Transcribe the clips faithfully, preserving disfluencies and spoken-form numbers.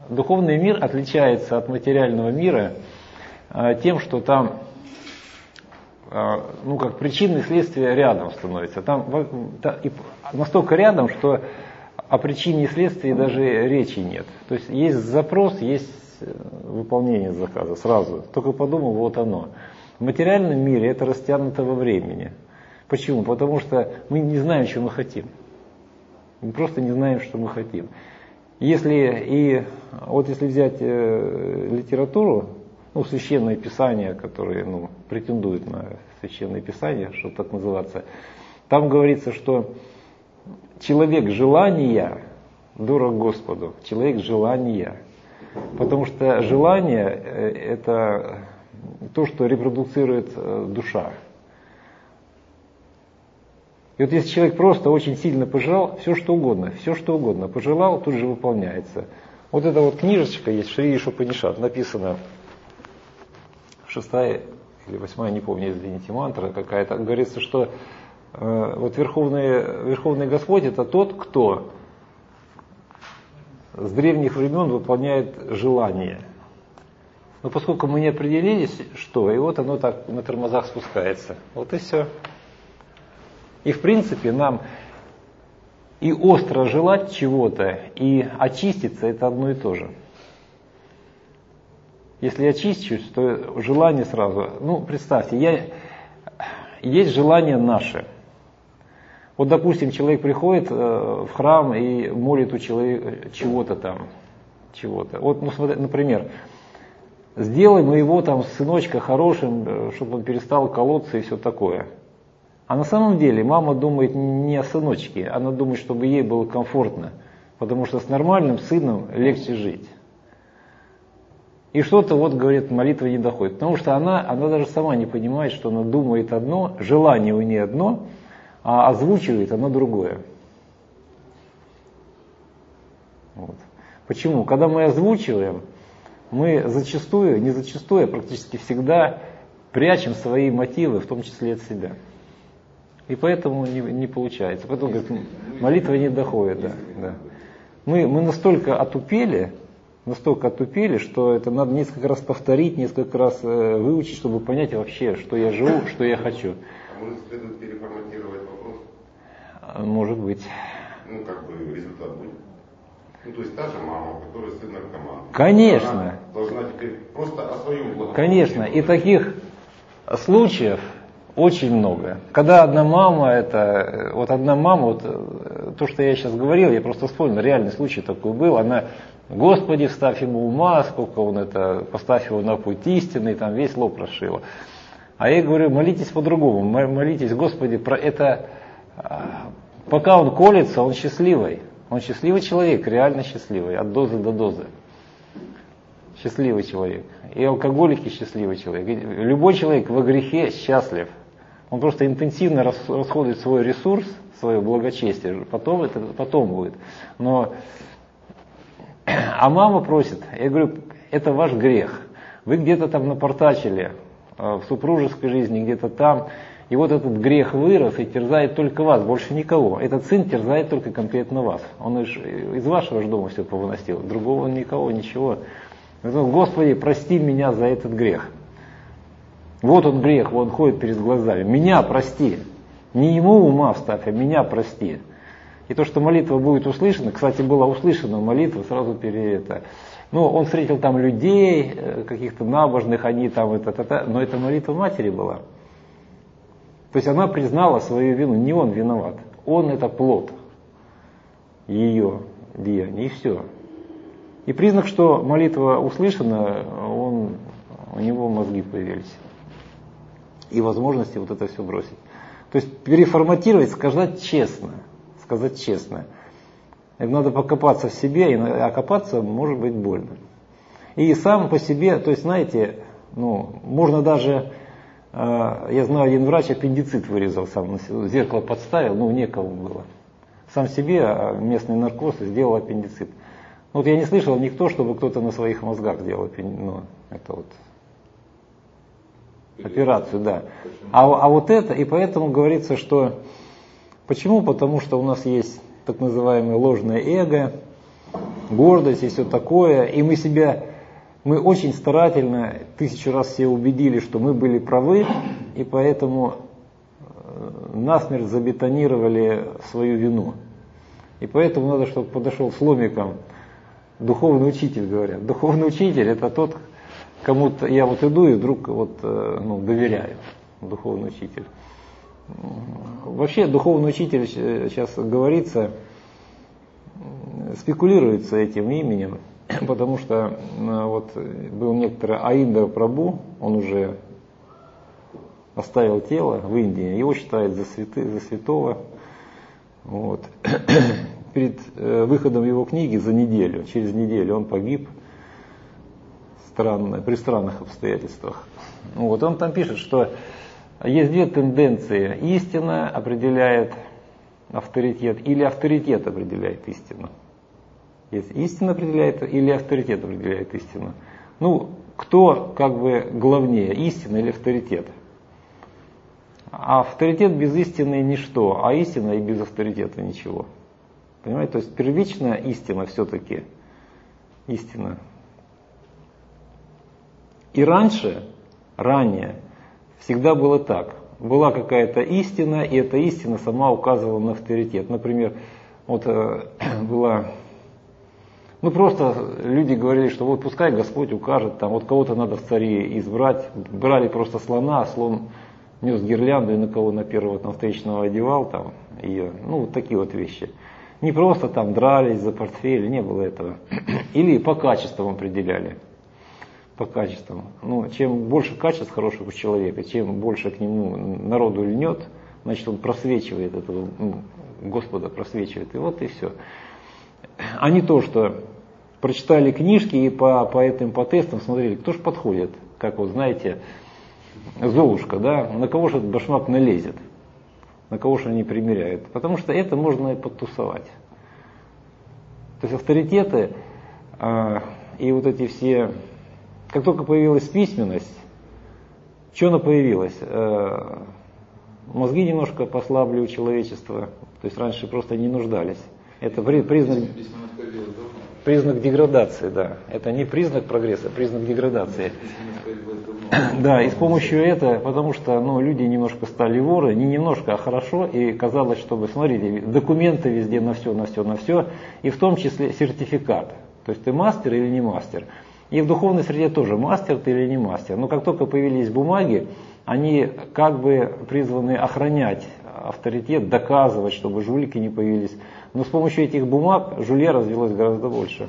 духовный мир отличается от материального мира тем, что там, ну, как причины и следствия рядом становятся. Там настолько рядом, что о причине и следствии даже речи нет. То есть есть запрос, есть выполнение заказа сразу. Только подумал, вот оно. В материальном мире это растянуто во времени. Почему? Потому что мы не знаем, что мы хотим. Мы просто не знаем, что мы хотим. Если и вот если взять э, литературу, ну, священное писание, которые, ну, претендуют на священное писание, что так называться, там говорится, что человек желания дорог Господу. Человек желания. Потому что желание – это то, что репродуцирует душа. И вот если человек просто очень сильно пожелал, все что угодно, все что угодно пожелал, тут же выполняется. Вот эта вот книжечка есть, Шри Ишупанишат, написано, шестая или восьмая, не помню, извините, мантра какая-то, говорится, что э, вот Верховный, Верховный Господь это тот, кто с древних времен выполняет желание. Но поскольку мы не определились, что, и вот оно так на тормозах спускается. Вот и все. И в принципе нам и остро желать чего-то, и очиститься это одно и то же. Если я очищусь, то желание сразу. Ну, представьте, я, есть желание наше. Вот, допустим, человек приходит в храм и молит у человека чего-то там, чего-то. Вот, ну, смотри, например, сделай моего там сыночка хорошим, чтобы он перестал колоться и все такое. А на самом деле мама думает не о сыночке, она думает, чтобы ей было комфортно, потому что с нормальным сыном легче жить. И что-то вот, говорит, молитва не доходит, потому что она, она даже сама не понимает, что она думает одно, желание у нее одно, а озвучивает оно другое. Вот. Почему? Когда мы озвучиваем, мы зачастую, не зачастую, а практически всегда прячем свои мотивы, в том числе от себя. И поэтому не, не получается. Поэтому, говорит, молитва не доходит. Да, да. Мы, мы настолько отупели, настолько отупели, что это надо несколько раз повторить, несколько раз э, выучить, чтобы понять вообще, что я живу, что я хочу. А может, следует переформатировать вопрос? Может быть. Ну, как бы результат будет. Ну, то есть та же мама, у которой сын наркоман. Конечно. Она должна теперь просто о своем благополучии. Конечно. И таких случаев очень много. Когда одна мама, это, вот одна мама, вот то, что я сейчас говорил, я просто вспомнил, реальный случай такой был, она, Господи, вставь ему ума, сколько он это, поставь его на путь истинный, там весь лоб расшила. А я говорю, молитесь по-другому, молитесь, Господи, про это, пока он колется, он счастливый, он счастливый человек, реально счастливый, от дозы до дозы. Счастливый человек. И алкоголики счастливый человек. И любой человек во грехе счастлив. Он просто интенсивно расходует свой ресурс, свое благочестие. Потом это потом будет. Но, а мама просит, я говорю, это ваш грех. Вы где-то там напортачили в супружеской жизни, где-то там. И вот этот грех вырос и терзает только вас, больше никого. Этот сын терзает только конкретно вас. Он из, из вашего же дома все повыносил. Другого никого, ничего. Господи, прости меня за этот грех. Вот он грех, он ходит перед глазами. Меня прости. Не ему ума вставь, а меня прости. И то, что молитва будет услышана, кстати, была услышана молитва сразу перед это. Ну, он встретил там людей, каких-то набожных, они там, это, это, это, но это молитва матери была. То есть она признала свою вину, не он виноват. Он это плод ее деяния, и все. И признак, что молитва услышана, он, у него мозги появились. И возможности вот это все бросить. То есть переформатировать, сказать честно. Сказать честно. Это надо покопаться в себе, а копаться может быть больно. И сам по себе, то есть знаете, ну, можно даже, э, я знаю, один врач аппендицит вырезал сам, зеркало подставил, ну некому было. Сам себе местный наркоз сделал аппендицит. Вот я не слышал никто, чтобы кто-то на своих мозгах делал ну, это вот, операцию, да. А, а вот это, и поэтому говорится, что почему? Потому что у нас есть так называемое ложное эго, гордость и все такое. И мы себя, мы очень старательно тысячу раз все убедили, что мы были правы, и поэтому насмерть забетонировали свою вину. И поэтому надо, чтобы подошел с ломиком духовный учитель, говорят. Духовный учитель — это тот, кому-то я вот иду и вдруг вот, ну, доверяю. Духовный учитель. Вообще духовный учитель сейчас говорится, спекулируется этим именем, потому что вот был некоторый Аинда Прабу, он уже оставил тело в Индии, его считают за, святы, за святого. Вот. Перед выходом его книги за неделю, через неделю он погиб странно, при странных обстоятельствах. Вот. Он там пишет, что есть две тенденции. Истина определяет авторитет или авторитет определяет истину. Есть истина определяет или авторитет определяет истину. Ну, кто как бы главнее, истина или авторитет? А авторитет без истины ничто, а истина и без авторитета ничего. Понимаете? То есть первичная истина все-таки истина. И раньше, ранее, всегда было так. Была какая-то истина, и эта истина сама указывала на авторитет. Например, вот э, была... Ну просто люди говорили, что вот пускай Господь укажет, там вот кого-то надо в цари избрать. Брали просто слона, а слон нес гирлянду и на кого на первого там встречного одевал там ее. Ну вот такие вот вещи. Не просто там дрались за портфель, не было этого. Или по качествам определяли. По качествам. Ну, чем больше качеств хороших у человека, чем больше к нему народу льнет, значит он просвечивает этого, ну, Господа просвечивает. И вот и все. А не то, что прочитали книжки и по, по этим по тестам смотрели, кто же подходит. Как вот знаете, Золушка, да, на кого же этот башмак налезет, на кого же они примеряют. Потому что это можно и подтусовать. То есть авторитеты а, и вот эти все... Как только появилась письменность, что она появилась? Э, мозги немножко послабли у человечества, то есть раньше просто не нуждались. Это при, признак, признак деградации, да. Это не признак прогресса, а признак деградации. Да, и с помощью этого, потому что ну, люди немножко стали воры, не немножко, а хорошо, и казалось, чтобы, смотрите, документы везде на все, на все, на все, и в том числе сертификат. То есть ты мастер или не мастер. И в духовной среде тоже, мастер ты или не мастер. Но как только появились бумаги, они как бы призваны охранять авторитет, доказывать, чтобы жулики не появились. Но с помощью этих бумаг жулья развелось гораздо больше.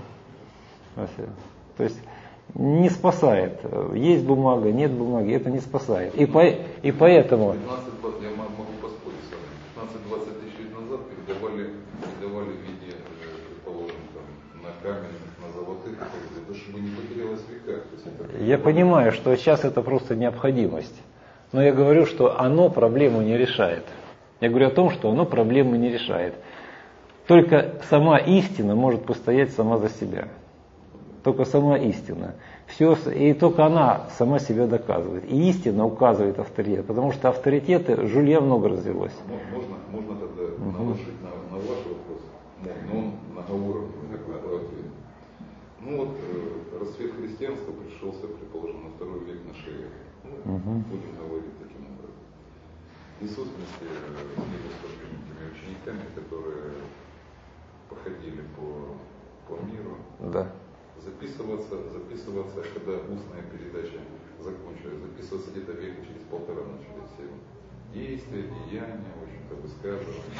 То есть не спасает. Есть бумага, нет бумаги, это не спасает. И, по, и поэтому... пятнадцать, я могу поспорить с вами. пятнадцать-двадцать тысяч лет назад передавали, передавали в виде, предположим, там, на камень, на золотых, чтобы не потерялось в веках. Это... Я понимаю, что сейчас это просто необходимость. Но я говорю, что оно проблему не решает. Я говорю о том, что оно проблемы не решает. Только сама истина может постоять сама за себя. Только сама истина. Все, и только она сама себя доказывает. И истина указывает авторитет. Потому что авторитеты, жулья много развелось. Можно, можно тогда угу. наложить на, на ваш вопрос, но он на уровне ответа. Ну вот э, расцвет христианства пришелся, предположим, на второй век нашей эры. Ну, угу. Будем говорить таким образом. Иисус вместе с несколькими учениками, которые походили по, по миру, да. записываться, записываться, когда устная передача закончилась, записываться где-то века через полтора начали все действия, деяния, в общем-то, высказывания.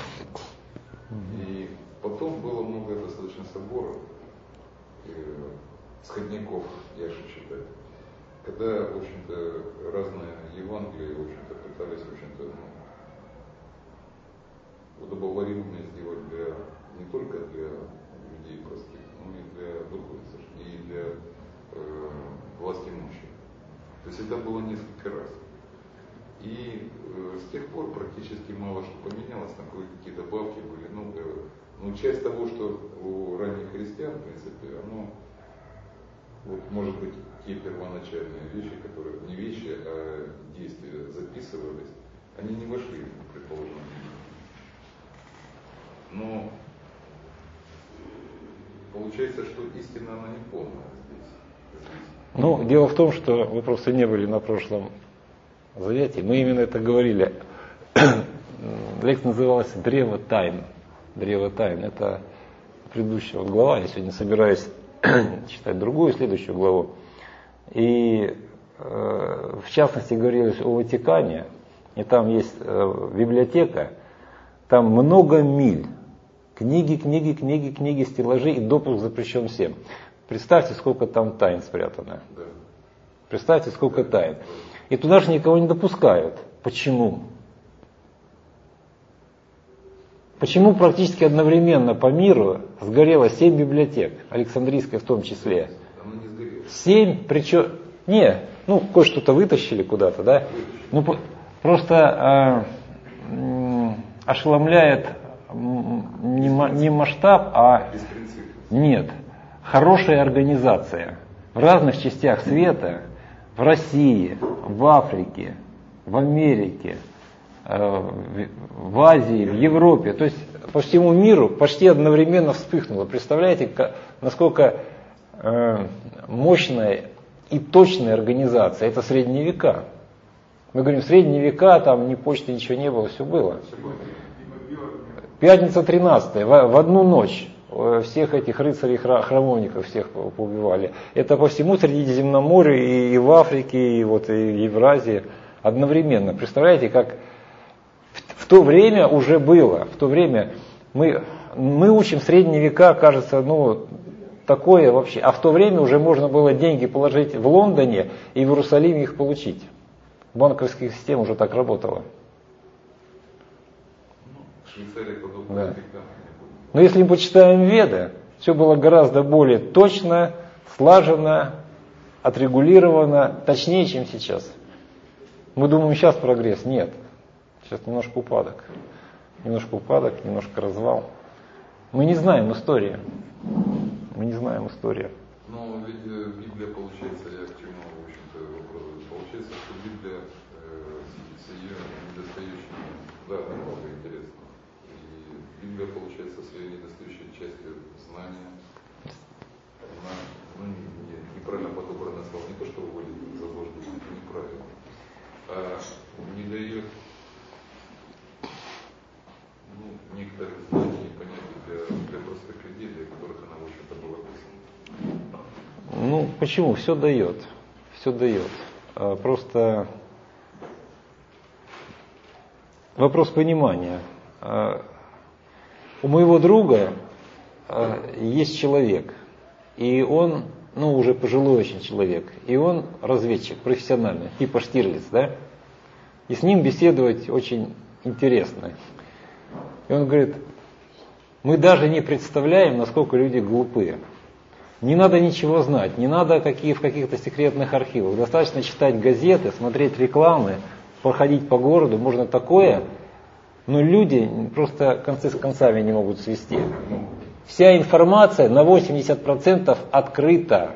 И потом было много достаточно соборов, э, сходняков, я же считаю, когда, в общем-то, разные Евангелия, в общем-то, пытались, в общем-то, ну, удобоваримыми сделать для, не только для людей простых, но и для духовных, и для э, власти имущих. То есть это было несколько раз. И э, с тех пор практически мало что поменялось, там какие добавки были. Ну, э, ну, часть того, что у ранних христиан, в принципе, оно, вот, может быть, те первоначальные вещи, которые не вещи, а действия записывались, они не вошли, предположим, в Библию. Но получается, что истина, она не полная здесь. здесь. Ну, дело в том, что вы просто не были на прошлом занятии. Мы именно это говорили. Лекция называлась «Древо тайн». «Древо тайн» — это предыдущая глава. Я сегодня собираюсь читать другую, следующую главу. И э, в частности говорилось о Ватикане. И там есть э, библиотека, там много миль. Книги, книги, книги, книги, стеллажи, и допуск запрещен всем. Представьте, сколько там тайн спрятано. Представьте, сколько тайн. И туда же никого не допускают. Почему? Почему практически одновременно по миру сгорело семь библиотек, Александрийская в том числе? Семь, причем... Не, ну, кое-что-то вытащили куда-то, да? Ну, просто э, ошеломляет не, не масштаб, а... Нет. Хорошая организация в разных частях света, в России, в Африке, в Америке, в Азии, в Европе, то есть по всему миру почти одновременно вспыхнуло. Представляете, насколько мощная и точная организация? Это средние века. Мы говорим, средние века, там ни почты, ничего не было, все было. Пятница тринадцатая, в одну ночь всех этих рыцарей, храмовников всех поубивали. Это по всему Средиземноморью, и, и в Африке, и, вот, и в Евразии одновременно. Представляете, как в, в то время уже было. В то время мы, мы учим средние века, кажется, ну, такое вообще. А в то время уже можно было деньги положить в Лондоне и в Иерусалиме их получить. Банковская система уже так работала. Швейцария подобная. Да. Но если мы почитаем Веды, все было гораздо более точно, слаженно, отрегулировано, точнее, чем сейчас. Мы думаем, сейчас прогресс. Нет. Сейчас немножко упадок. Немножко упадок, немножко развал. Мы не знаем истории. Мы не знаем истории. Но ведь Библия, получается, я к чему, в общем-то, вопрос. Получается, что Библия э, с ее недостающими, да, много интересного. И Библия, получается, своей недостающей частью знания, она, ну, не, неправильно подобранное слово, не то, что выводит в заблуждение, это неправильно, а не дает, ну, некоторых знаний и понятий для, для простых людей, для которых она, в общем-то, была писана. Ну, почему? Все дает. Все дает. Просто вопрос понимания. У моего друга есть человек, и он, ну, уже пожилой очень человек, и он разведчик профессиональный, типа Штирлиц, да? И с ним беседовать очень интересно. И он говорит, мы даже не представляем, насколько люди глупые. Не надо ничего знать, не надо какие, в каких-то секретных архивах. Достаточно читать газеты, смотреть рекламы, проходить по городу, можно такое, но люди просто концы с концами не могут свести. Вся информация на восемьдесят процентов открыта.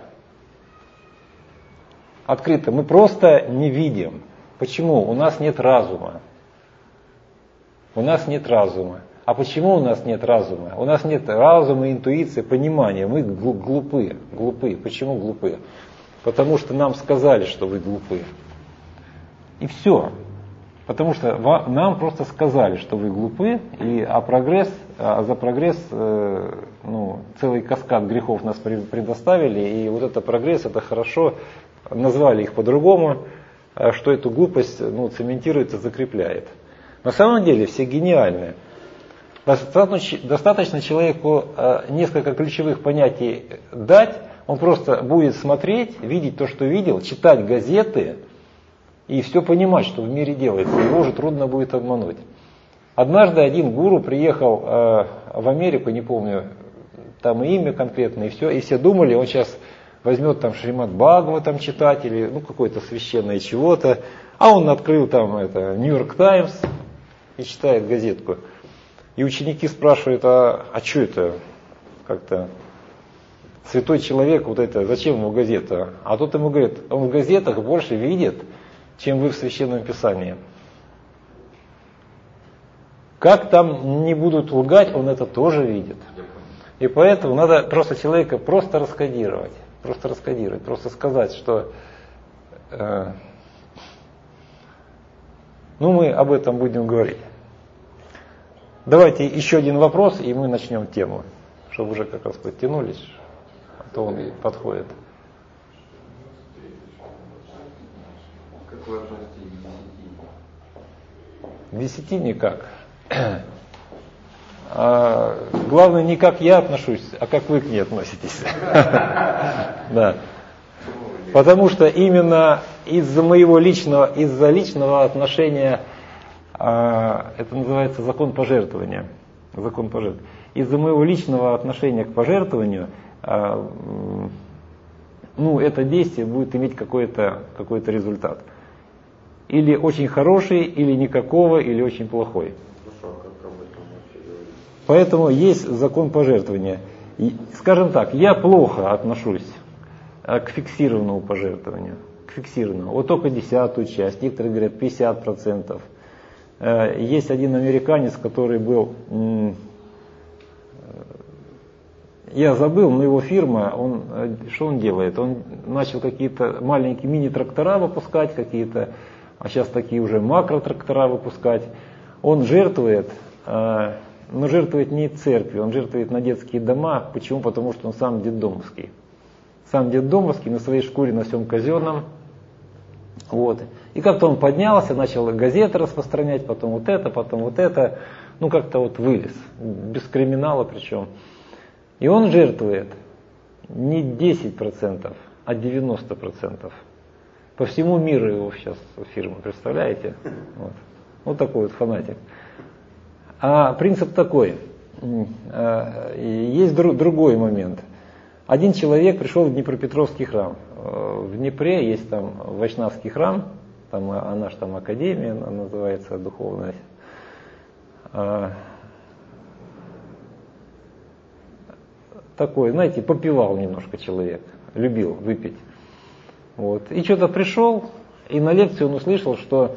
Открыта. Мы просто не видим. Почему? У нас нет разума. У нас нет разума. А почему у нас нет разума? У нас нет разума, интуиции, понимания. Мы глупы. Глупы. Почему глупы? Потому что нам сказали, что вы глупы. И все. Потому что нам просто сказали, что вы глупы, и, а, прогресс, а за прогресс э, ну, целый каскад грехов нас предоставили, и вот это прогресс, это хорошо, назвали их по-другому, что эту глупость, ну, цементирует и закрепляет. На самом деле все гениальны. Достаточно, достаточно человеку э, несколько ключевых понятий дать, он просто будет смотреть, видеть то, что видел, читать газеты, и все понимать, что в мире делается, его уже трудно будет обмануть. Однажды один гуру приехал э, в Америку, не помню, там и имя конкретное, и все, и все думали, он сейчас возьмет там Шримад Бхагаватам читать, или ну, какое-то священное чего-то, а он открыл там это Нью-Йорк Таймс и читает газетку. И ученики спрашивают, а, а что это как-то святой человек, вот это, зачем ему газета? А тот ему говорит, он в газетах больше видит, чем вы в Священном Писании. Как там не будут лгать, он это тоже видит. И поэтому надо просто человека просто раскодировать. Просто раскодировать. Просто сказать, что э, ну мы об этом будем говорить. Давайте еще один вопрос, и мы начнем тему. Чтобы уже как раз подтянулись, а то он и подходит. Как вы относитесь к десяти? К десяти никак. А, главное, не как я отношусь, а как вы к ней относитесь. Да. Потому что именно из-за моего личного, из-за личного отношения, а, это называется закон пожертвования. Закон пожертвования. Из-за моего личного отношения к пожертвованию, а, ну, это действие будет иметь какой-то, какой-то результат. Или очень хороший, или никакого, или очень плохой. Поэтому есть закон пожертвования. И, скажем так, я плохо отношусь к фиксированному пожертвованию. К фиксированному. Вот только десятую часть, некоторые говорят пятьдесят процентов. Есть один американец, который был, я забыл, но его фирма, он, что он делает? Он начал какие-то маленькие мини-трактора выпускать, какие-то, а сейчас такие уже макротрактора выпускать. Он жертвует, но жертвует не церкви, он жертвует на детские дома. Почему? Потому что он сам детдомовский. Сам детдомовский, на своей шкуре, на всем казенном. Вот. И как-то он поднялся, начал газеты распространять, потом вот это, потом вот это. Ну как-то вот вылез, без криминала причем. И он жертвует не десять процентов, а девяносто процентов. По всему миру его сейчас фирма, представляете? Вот, вот такой вот фанатик. А принцип такой. Есть другой момент. Один человек пришел в Днепропетровский храм. В Днепре есть там Вайшнавский храм, там, а наш там академия, она называется духовная. Такой, знаете, попивал немножко человек, любил выпить. Вот. И что-то пришел, и на лекции он услышал, что,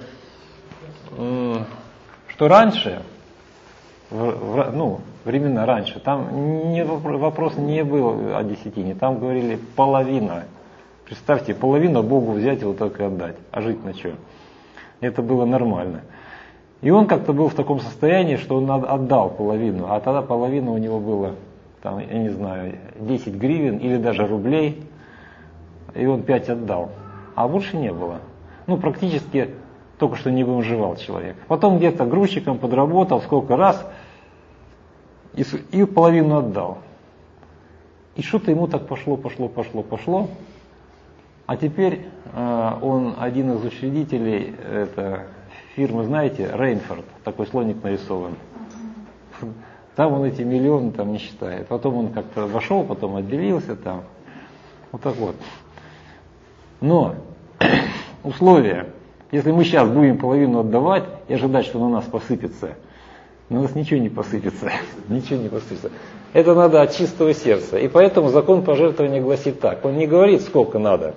что раньше, в, в, ну, времена раньше, там не, вопрос не был о десятине, там говорили половина. Представьте, половину Богу взять и вот так и отдать, а жить на что? Это было нормально. И он как-то был в таком состоянии, что он отдал половину, а тогда половина у него была, там, я не знаю, десять гривен или даже рублей, и он пять отдал, а больше не было. Ну, практически только что не бомжевал человек. Потом где-то грузчиком подработал сколько раз и, и половину отдал. И что-то ему так пошло, пошло, пошло, пошло. А теперь э, он один из учредителей это, фирмы, знаете, Рейнфорд, такой слоник нарисован. Там он эти миллионы там не считает. Потом он как-то вошел, потом отделился там. Вот так вот. Но условия, если мы сейчас будем половину отдавать и ожидать, что на нас посыпется, на нас ничего не посыпется. Ничего не посыпется. Это надо от чистого сердца. И поэтому закон пожертвования гласит так. Он не говорит, сколько надо.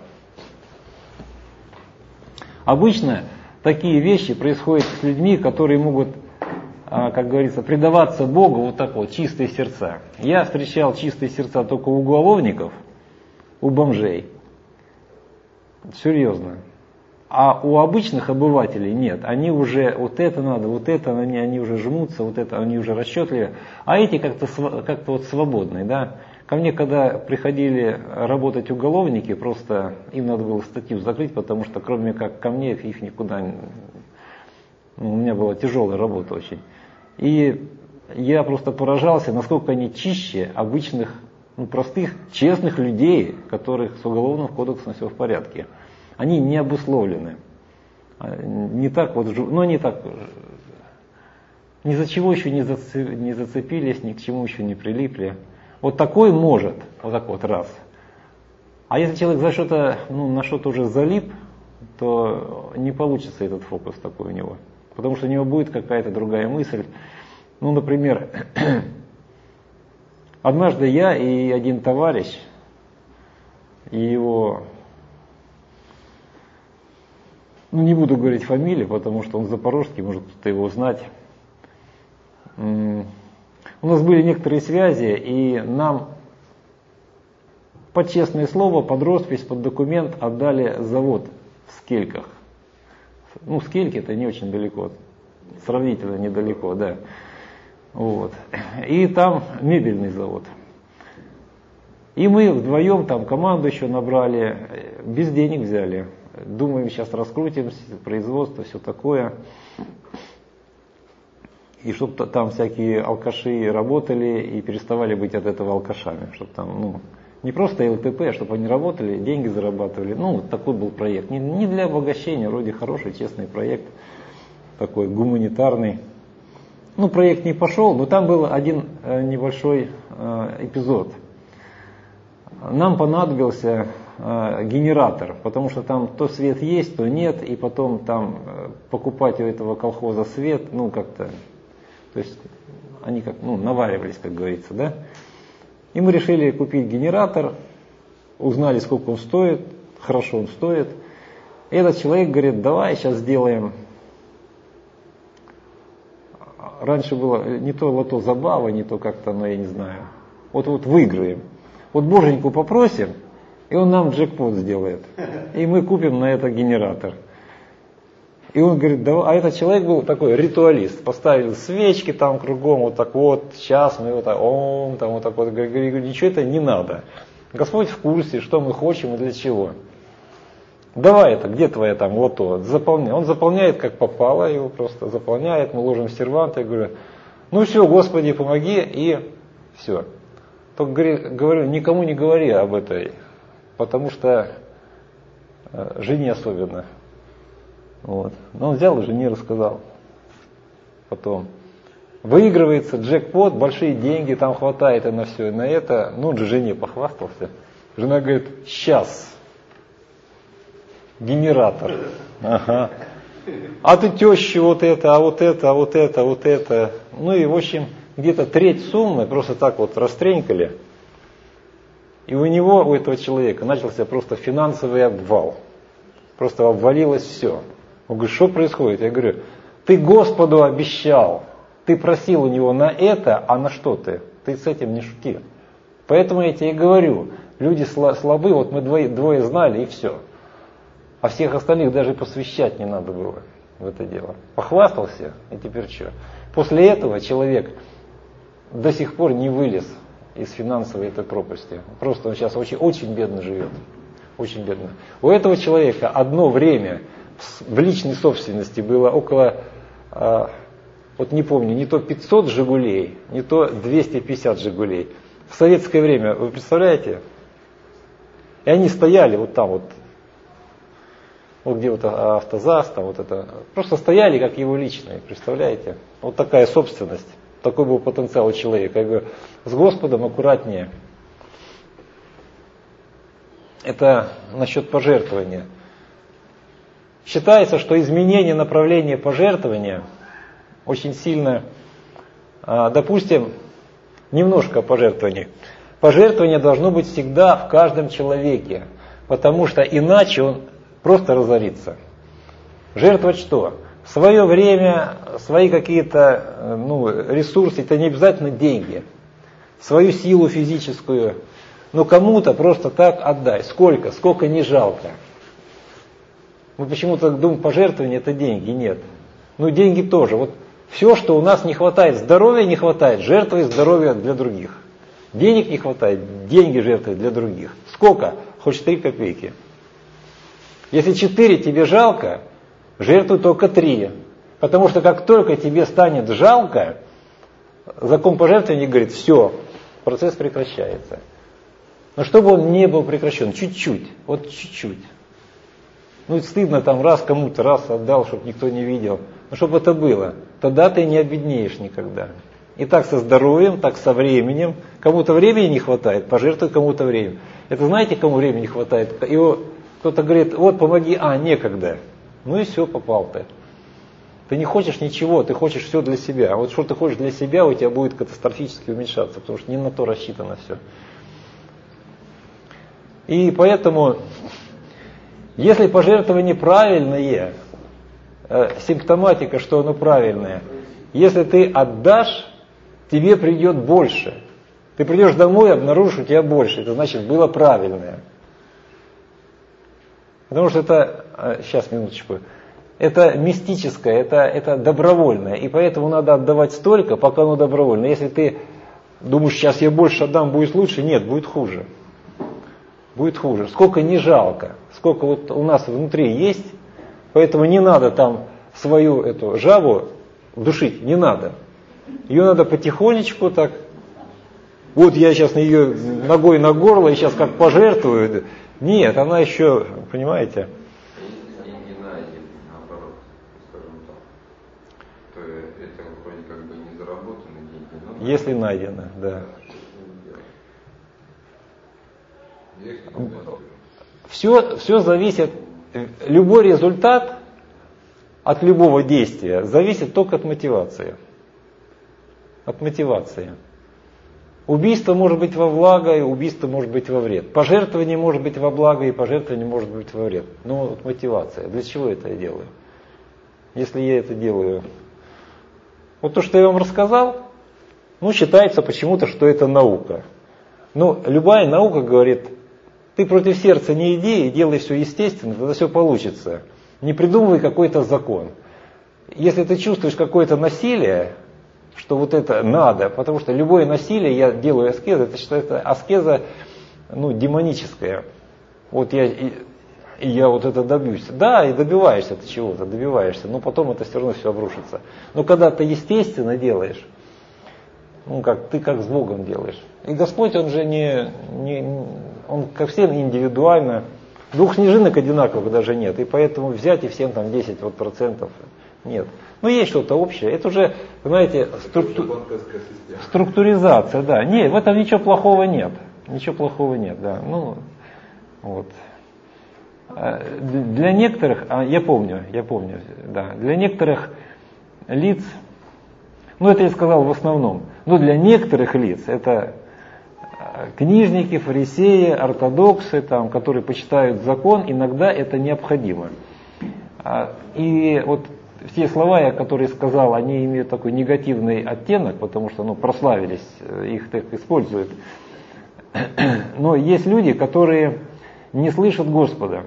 Обычно такие вещи происходят с людьми, которые могут, как говорится, предаваться Богу вот так вот, чистые сердца. Я встречал чистые сердца только у уголовников, у бомжей. Серьезно. А у обычных обывателей нет. Они уже, вот это надо, вот это, они, они уже жмутся, вот это, они уже расчетливые. А эти как-то как-то вот свободные, да. Ко мне, когда приходили работать уголовники, просто им надо было статью закрыть, потому что кроме как ко мне их никуда, ну, у меня была тяжелая работа очень. И я просто поражался, насколько они чище обычных, ну, простых, честных людей, которых с уголовным кодексом все в порядке. Они не обусловлены. Не так вот, ну они так, ни за чего еще не зацепились, ни к чему еще не прилипли. Вот такой может, вот так вот раз. А если человек за что-то, ну, на что-то уже залип, то не получится этот фокус такой у него. Потому что у него будет какая-то другая мысль. Ну, например, однажды я и один товарищ, и его, ну, не буду говорить фамилию, потому что он запорожский, может кто-то его знать. Ну, у нас были некоторые связи, и нам под честное слово, под роспись, под документ отдали завод в Скельках. Ну, Скельки это не очень далеко, сравнительно недалеко, да. Вот. И там мебельный завод. И мы вдвоем там команду еще набрали, без денег взяли. Думаем, сейчас раскрутим производство, все такое. И чтобы там всякие алкаши работали и переставали быть от этого алкашами. Чтобы там, ну, не просто эл тэ пэ, а чтобы они работали, деньги зарабатывали. Ну, вот такой был проект. Не, не для обогащения, вроде хороший, честный проект. Такой гуманитарный. Ну, проект не пошел, но там был один э, небольшой э, эпизод. Нам понадобился э, генератор, потому что там то свет есть, то нет, и потом там э, покупать у этого колхоза свет, ну как-то, то есть они как, ну, наваривались, как говорится, да. И мы решили купить генератор, узнали, сколько он стоит, хорошо он стоит. И этот человек говорит, давай сейчас сделаем. Раньше было не то лото забава, не то как-то, ну я не знаю. Вот вот выиграем. Вот боженьку попросим, и он нам джекпот сделает. И мы купим на это генератор. И он говорит, да, а этот человек был такой ритуалист. Поставил свечки там кругом, вот так вот, сейчас мы вот так, он там вот так вот. Говорит, ничего это не надо. Господь в курсе, что мы хотим и для чего. Давай это, где твоя там лото? Заполняй. Он заполняет как попало, его просто заполняет, мы ложим в сервант, я говорю, ну все, Господи, помоги, и все. Только говорю, никому не говори об этой, потому что э, жене особенно. Вот. Но он взял и жене рассказал. Потом. Выигрывается джекпот, большие деньги, там хватает и на все, и на это. Ну, он же жене похвастался. Жена говорит, сейчас. Генератор. Ага. А ты теща вот это, а вот это, а вот это, а вот это. Ну и в общем, где-то треть суммы просто так вот растренькали. И у него, у этого человека, начался просто финансовый обвал. Просто обвалилось все. Он говорит, что происходит? Я говорю, ты Господу обещал. Ты просил у него на это, а на что ты? Ты с этим не шути. Поэтому я тебе и говорю, люди слабы, вот мы двое, двое знали и все. А всех остальных даже посвящать не надо было в это дело. Похвастался, и теперь что? После этого человек до сих пор не вылез из финансовой этой пропасти. Просто он сейчас очень, очень бедно живет. Очень бедно. У этого человека одно время в личной собственности было около, э, вот не помню, не то пятьсот «Жигулей», не то двести пятьдесят «Жигулей». В советское время, вы представляете? И они стояли вот там вот, вот где вот автозас, там вот это, просто стояли как его личные, представляете? Вот такая собственность, такой был потенциал у человека. Я говорю, с Господом аккуратнее. Это насчет пожертвования. Считается, что изменение направления пожертвования очень сильно, допустим, немножко пожертвований. Пожертвование должно быть всегда в каждом человеке, потому что иначе он просто разорится. Жертвовать что? Свое время, свои какие-то ну, ресурсы, это не обязательно деньги, свою силу физическую, но кому-то просто так отдай. Сколько? Сколько не жалко. Мы почему-то думаем, пожертвование это деньги. Нет. Ну деньги тоже. Вот все, что у нас не хватает, здоровья не хватает, жертвуй здоровье для других. Денег не хватает, деньги жертвуй для других. Сколько? Хоть три копейки. Если четыре тебе жалко, жертвуй только три. Потому что как только тебе станет жалко, закон пожертвования говорит, все, процесс прекращается. Но чтобы он не был прекращен, чуть-чуть, вот чуть-чуть. Ну стыдно там раз кому-то, раз отдал, чтобы никто не видел. Но чтобы это было, тогда ты не обеднеешь никогда. И так со здоровьем, так со временем. Кому-то времени не хватает, пожертвуй кому-то время. Это знаете, кому времени не хватает? Его кто-то говорит, вот помоги, а, некогда. Ну и все, попал ты. Ты не хочешь ничего, ты хочешь все для себя. А вот что ты хочешь для себя, у тебя будет катастрофически уменьшаться, потому что не на то рассчитано все. И поэтому, если пожертвование правильное, э, симптоматика, что оно правильное, если ты отдашь, тебе придет больше. Ты придешь домой и обнаружишь, у тебя больше. Это значит, было правильное. Потому что это, сейчас, минуточку, это мистическое, это, это добровольное. И поэтому надо отдавать столько, пока оно добровольно. Если ты думаешь, сейчас я больше отдам, будет лучше, нет, будет хуже. Будет хуже. Сколько не жалко, сколько вот у нас внутри есть, поэтому не надо там свою эту жабу душить, не надо. Ее надо потихонечку так, вот я сейчас на ее ногой на горло и сейчас как пожертвую. Нет, она еще, понимаете. Если не найдет, наоборот, скажем так, то это вроде как бы не заработанные деньги. Но если найдено, да. Все, все зависит, любой результат от любого действия зависит только от мотивации. От мотивации. Убийство может быть во благо, и убийство может быть во вред. Пожертвование может быть во благо, и пожертвование может быть во вред. Но вот мотивация. Для чего это я делаю? Если я это делаю... Вот то, что я вам рассказал, ну, считается почему-то, что это наука. Но любая наука говорит, ты против сердца не иди и делай все естественно, тогда все получится. Не придумывай какой-то закон. Если ты чувствуешь какое-то насилие, что вот это надо, потому что любое насилие, я делаю аскезу, это что это аскеза, ну, демоническая. Вот я, и, и я вот это добьюсь. Да, и добиваешься ты чего-то, добиваешься, но потом это все равно все обрушится. Но когда ты естественно делаешь, ну, как ты как с Богом делаешь. И Господь, Он же не, не Он ко всем индивидуально. Двух снежинок одинаковых даже нет, и поэтому взять и всем там десять вот процентов нет. Ну, есть что-то общее. Это уже, знаете, структу... структуризация, да. Не, в этом ничего плохого нет. Ничего плохого нет, да. Ну, вот. Для некоторых, а я помню, я помню, да, для некоторых лиц, ну, это я сказал в основном, но для некоторых лиц, это книжники, фарисеи, ортодоксы, там, которые почитают закон, иногда это необходимо. И вот все слова, которые сказал, они имеют такой негативный оттенок, потому что, ну, прославились, их так используют. Но есть люди, которые не слышат Господа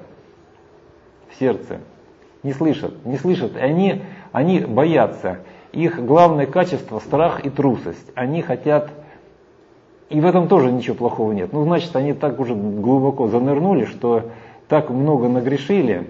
в сердце. Не слышат, не слышат. И они, они боятся. Их главное качество – страх и трусость. Они хотят, и в этом тоже ничего плохого нет. Ну, значит, они так уже глубоко занырнули, что так много нагрешили.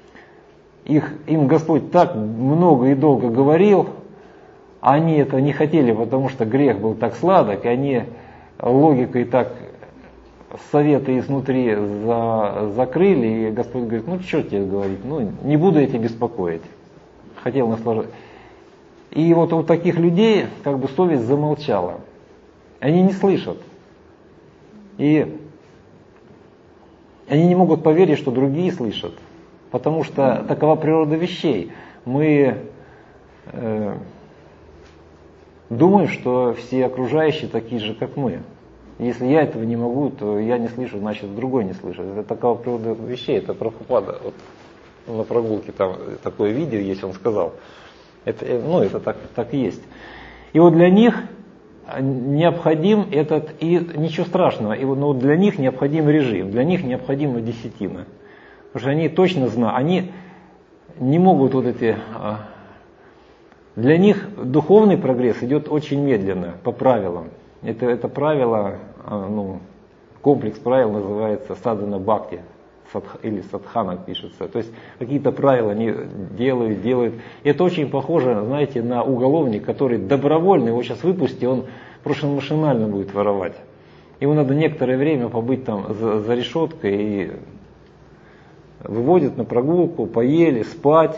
Их, им Господь так много и долго говорил, а они это не хотели, потому что грех был так сладок, и они логикой так советы изнутри за, закрыли, и Господь говорит, ну что тебе говорить, ну не буду я тебя беспокоить. Хотел наслаждаться. И вот у таких людей как бы совесть замолчала. Они не слышат. И они не могут поверить, что другие слышат. Потому что такова природа вещей. Мы э, думаем, что все окружающие такие же, как мы. Если я этого не могу, то я не слышу, значит другой не слышит. Это такова природа вещей. Это Прабхупада. Вот на прогулке там такое видео есть, он сказал. Это, ну, это так, так и есть. И вот для них необходим этот, и ничего страшного, и, но для них необходим режим, для них необходима десятина. Потому что они точно знают, они не могут вот эти... Для них духовный прогресс идет очень медленно, по правилам. Это, это правило, ну, комплекс правил называется садхана бхакти, или садхана пишется. То есть какие-то правила они делают, делают. И это очень похоже, знаете, на уголовник, который добровольно, его сейчас выпусти, он просто машинально будет воровать. Ему надо некоторое время побыть там за, за решеткой, и выводят на прогулку, поели, спать.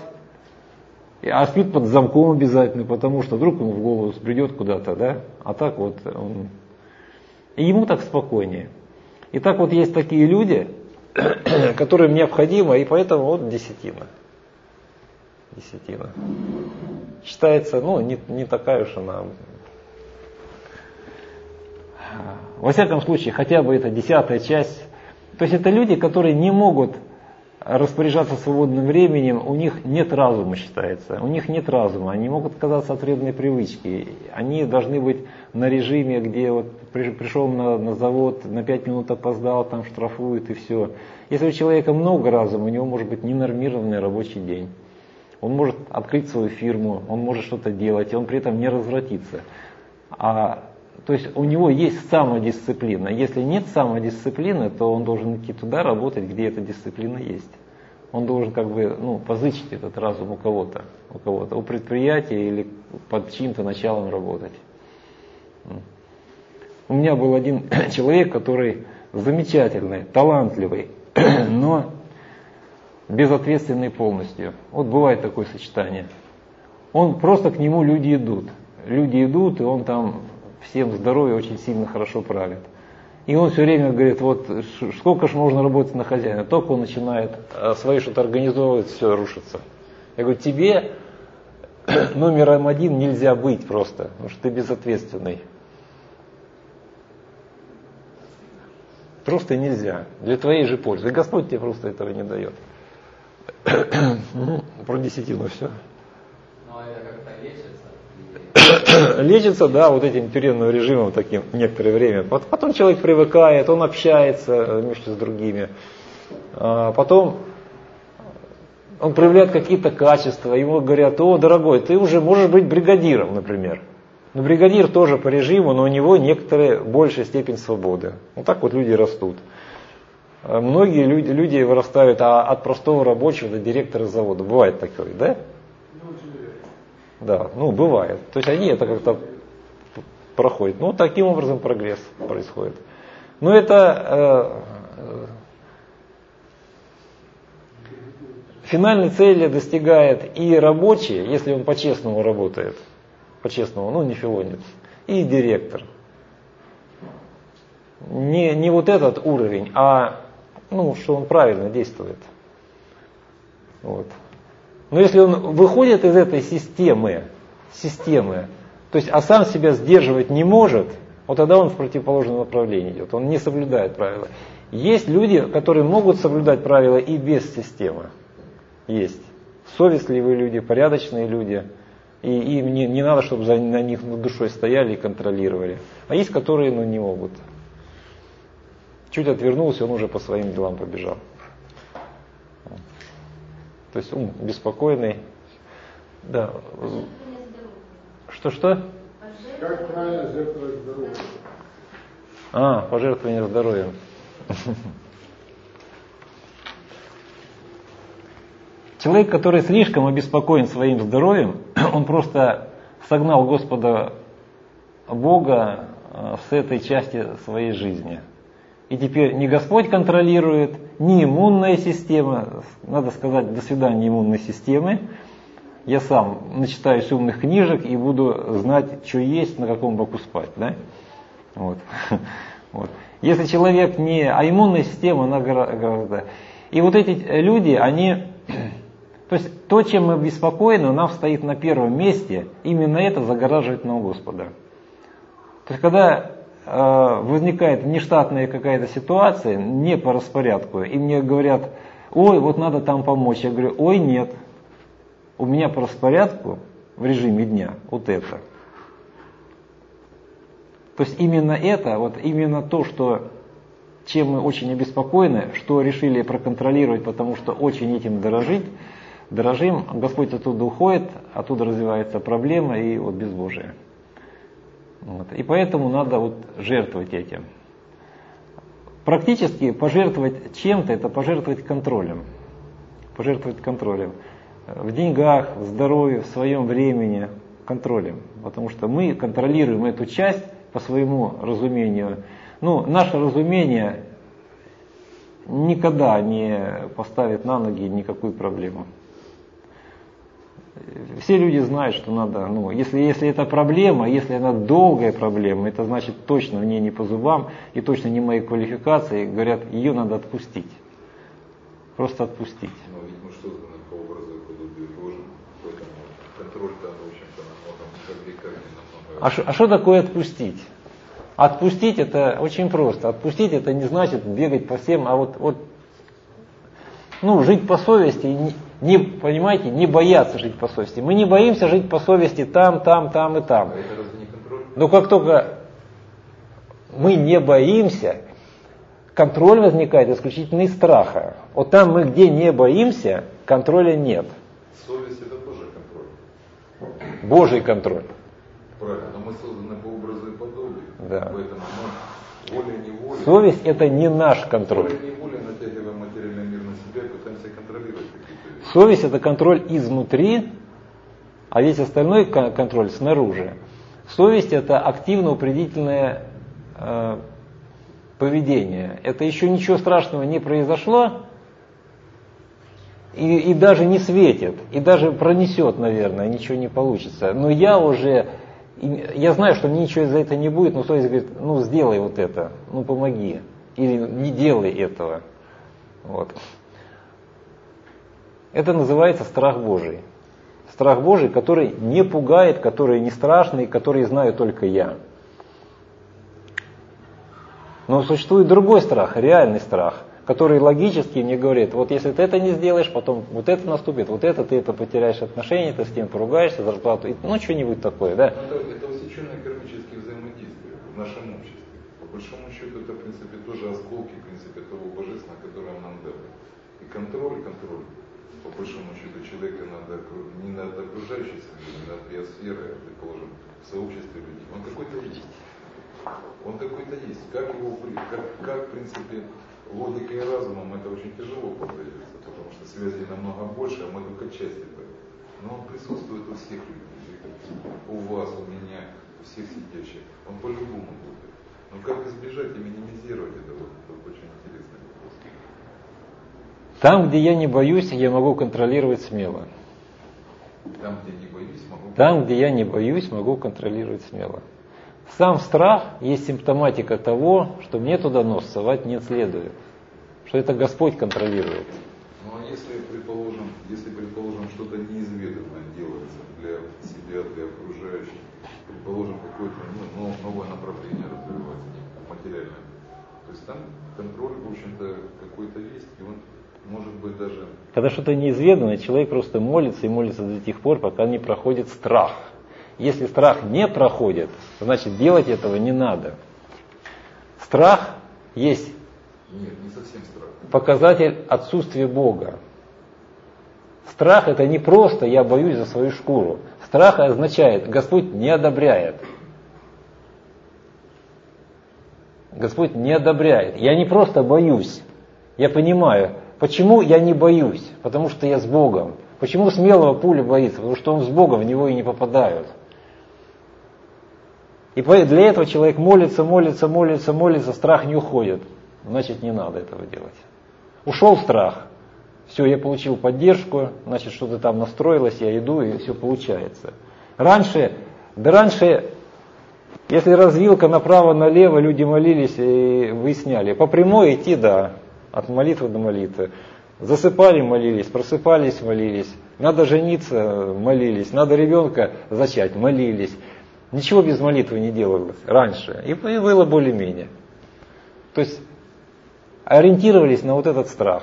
А спит под замком обязательно, потому что вдруг ему в голову придет куда-то, да? А так вот он... И ему так спокойнее. И так вот есть такие люди, которым необходимо, и поэтому вот десятина. Десятина. Считается, ну, не, не такая уж она... Во всяком случае, хотя бы это десятая часть. То есть это люди, которые не могут распоряжаться свободным временем, у них нет разума, считается. У них нет разума, они могут отказаться от вредной привычки. Они должны быть на режиме, где вот пришел на, на завод, на пять минут опоздал, там штрафуют и все. Если у человека много разума, у него может быть ненормированный рабочий день. Он может открыть свою фирму, он может что-то делать, и он при этом не развратится. А, то есть у него есть самодисциплина. Если нет самодисциплины, то он должен идти туда работать, где эта дисциплина есть. Он должен как бы ну, позычить этот разум у кого-то, у кого-то, у предприятия или под чьим-то началом работать. У меня был один человек, который замечательный, талантливый, но безответственный полностью. Вот бывает такое сочетание. Он просто к нему люди идут. Люди идут, и он там всем здоровье очень сильно хорошо правит. И он все время говорит, вот сколько же можно работать на хозяина. Только он начинает свои что-то организовывать, все рушится. Я говорю, тебе номером один нельзя быть просто, потому что ты безответственный. Просто нельзя. Для твоей же пользы. И Господь тебе просто этого не дает. Про десятину все. Но это как-то лечится? Лечится, да, вот этим тюремным режимом таким некоторое время. Потом человек привыкает, он общается вместе с другими. Потом он проявляет какие-то качества. Ему говорят, о, дорогой, ты уже можешь быть бригадиром, например. Но бригадир тоже по режиму, но у него некоторая большая степень свободы. Вот так вот люди растут. Многие люди, люди вырастают от простого рабочего до директора завода. Бывает такое, да? Да, ну бывает. То есть они это как-то проходят. Ну, таким образом прогресс происходит. Но это э, финальной цели достигает и рабочий, если он по-честному работает, по-честному, ну не филонец, и директор. Не, не вот этот уровень, а ну, что он правильно действует. Вот. Но если он выходит из этой системы, системы, то есть, а сам себя сдерживать не может, вот тогда он в противоположном направлении идет, он не соблюдает правила. Есть люди, которые могут соблюдать правила и без системы. Есть. Совестливые люди, порядочные люди, и им не, не надо, чтобы за, на них над душой стояли и контролировали. А есть, которые ну, не могут. Чуть отвернулся, он уже по своим делам побежал. То есть ум беспокойный. Да. Что-что? Как правильно жертвовать здоровьем? А, пожертвование здоровьем. Человек, который слишком обеспокоен своим здоровьем, он просто согнал Господа Бога с этой части своей жизни. И теперь не Господь контролирует, не иммунная система, надо сказать, до свидания иммунной системы. Я сам начитаюсь умных книжек и буду знать, что есть, на каком боку спать. Да? Вот. Вот. Если человек не... А иммунная система, она гораздо... И вот эти люди, они... То есть то, чем мы обеспокоены, у нас стоит на первом месте, именно это загораживает нам Господа. То есть когда э, возникает внештатная какая-то ситуация, не по распорядку, и мне говорят, ой, вот надо там помочь. Я говорю, ой, нет, у меня по распорядку в режиме дня вот это. То есть именно это, вот именно то, что, чем мы очень обеспокоены, что решили проконтролировать, потому что очень этим дорожить, дорожим, Господь оттуда уходит, оттуда развивается проблема и вот безбожие. Вот. И поэтому надо вот жертвовать этим. Практически пожертвовать чем-то, это пожертвовать контролем. Пожертвовать контролем. В деньгах, в здоровье, в своем времени контролем. Потому что мы контролируем эту часть по своему разумению. Ну, наше разумение никогда не поставит на ноги никакую проблему. Все люди знают, что надо, ну, если, если это проблема, если она долгая проблема, это значит точно мне не по зубам и точно не моей квалификации, говорят, ее надо отпустить. Просто отпустить. Но ведь мы созданы по образу и подобию Божьему, поэтому контроль-то, в общем-то, намного, как веками, намного... А что такое отпустить? Отпустить это очень просто. Отпустить это не значит бегать по всем, а вот, вот Ну, жить по совести, не, не, понимаете, не бояться жить по совести. Мы не боимся жить по совести там, там, там и там. А это разве не контроль? Но как только мы не боимся, контроль возникает исключительно из страха. Вот там мы где не боимся, контроля нет. Совесть это тоже контроль. Божий контроль. Правильно, но мы созданы по образу и подобию. Да. Поэтому мы волей-неволей. Совесть это не наш контроль. Волей-неволей натягиваем материальный мир на себя и пытаемся контролировать какие-то вещи. Совесть это контроль изнутри, а весь остальной контроль снаружи. Совесть это активно-упредительное э, поведение. Это еще ничего страшного не произошло и, и даже не светит, и даже пронесет, наверное, ничего не получится. Но я уже, я знаю, что мне ничего из-за этого не будет, но совесть говорит, ну сделай вот это, ну помоги, или не делай этого. Вот. Это называется страх Божий. Страх Божий, который не пугает, который не страшный, который знаю только я. Но существует другой страх, реальный страх, который логически мне говорит, вот если ты это не сделаешь, потом вот это наступит, вот это, ты это потеряешь отношения, ты с кем поругаешься, зарплату, ну что-нибудь такое, да? Это, это усеченные кармические взаимодействия в нашем обществе. По большому счету это, в принципе, тоже осколки, в принципе, того божественного, которое нам дано. И контроль, контроль, по большому счету, человека надо не над окружающей средой, не над биосферой, а, предположим, в сообществе людей. Он какой-то есть. Он какой-то есть. Как его, как, как, в принципе, логикой и разумом это очень тяжело поддается, потому что связей намного больше, а мы только часть этого. Но он присутствует у всех людей, у вас, у меня, у всех сидящих. Он по-любому будет. Но как избежать и минимизировать это, вот, это очень интересный вопрос. Там, где я не боюсь, я могу контролировать смело. Там, где не боюсь, могу... Там, где я не боюсь, могу контролировать смело. Сам страх есть симптоматика того, что мне туда нос совать не следует. Что это Господь контролирует. Ну а если, предположим, если, предположим, что-то неизведанное делается для себя, для окружающих, предположим, какое-то ну, новое направление развивается, материальное, то есть там контроль, в общем-то, какой-то есть, и он может быть даже... Когда что-то неизведанное, человек просто молится и молится до тех пор, пока не проходит страх. Если страх не проходит, значит делать этого не надо. Страх есть Нет, не совсем страх. показатель отсутствия Бога. Страх это не просто я боюсь за свою шкуру. Страх означает, Господь не одобряет. Господь не одобряет. Я не просто боюсь. Я понимаю, почему я не боюсь? Потому что я с Богом. Почему смелого пуля боится? Потому что он с Богом, в него и не попадают. И для этого человек молится, молится, молится, молится, страх не уходит. Значит, не надо этого делать. Ушел страх. Все, я получил поддержку, значит, что-то там настроилось, я иду, и все получается. Раньше, да раньше, если развилка направо-налево, люди молились и выясняли. По прямой идти, да, от молитвы до молитвы. Засыпали, молились, просыпались, молились. Надо жениться, молились. Надо ребенка зачать, молились. Ничего без молитвы не делалось раньше. И было более-менее. То есть ориентировались на вот этот страх.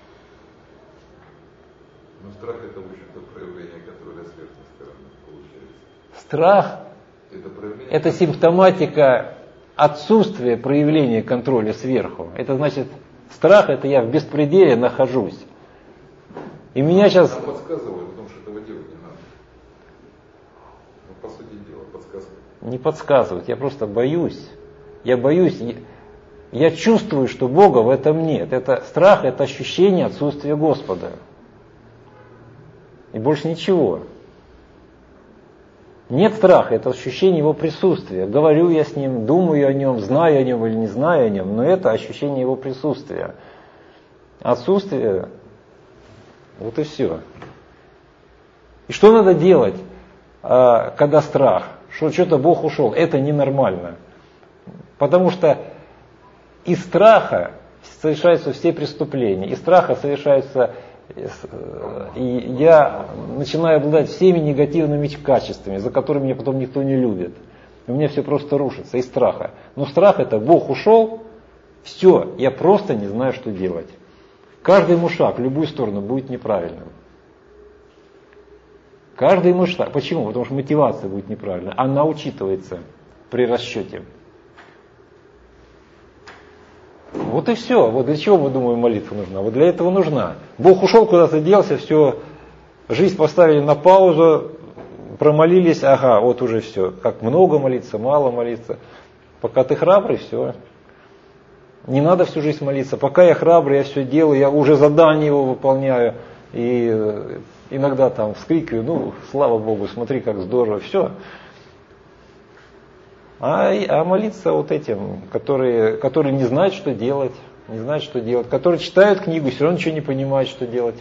Но страх это, в общем-то, проявление, которое с верхней стороны получается. Страх это, проявление, это симптоматика отсутствия проявления контроля сверху. Это значит, страх это я в беспределе нахожусь. И меня сейчас... Нам подсказывают, потому что этого делать не надо. Ну, по сути дела, подсказывают. Не подсказывают, я просто боюсь. Я боюсь, я чувствую, что Бога в этом нет. Это страх, это ощущение отсутствия Господа. И больше ничего. Нет страха, это ощущение Его присутствия. Говорю я с Ним, думаю о Нем, знаю о Нем или не знаю о Нем, но это ощущение Его присутствия. Отсутствие, вот и все. И что надо делать, когда страх? Что что-то Бог ушел. Это ненормально. Потому что из страха совершаются все преступления. Из страха совершаются... И я начинаю обладать всеми негативными качествами, за которыми меня потом никто не любит. У меня все просто рушится из страха. Но страх это Бог ушел, все, я просто не знаю, что делать. Каждый ему шаг в любую сторону будет неправильным. Каждый ему шаг. Почему? Потому что мотивация будет неправильная. Она учитывается при расчете. Вот и все. Вот для чего мы думаем, молитва нужна? Вот для этого нужна. Бог ушел куда-то, делся, все, жизнь поставили на паузу, промолились, ага, вот уже все. Как много молиться, мало молиться. Пока ты храбрый, все. Не надо всю жизнь молиться. Пока я храбрый, я все делаю, я уже задание его выполняю. И иногда там вскрикиваю, ну, слава Богу, смотри, как здорово, все. А, а молиться вот этим, которые, которые не знают, что делать, не знают, что делать, которые читают книгу, все равно ничего не понимают, что делать.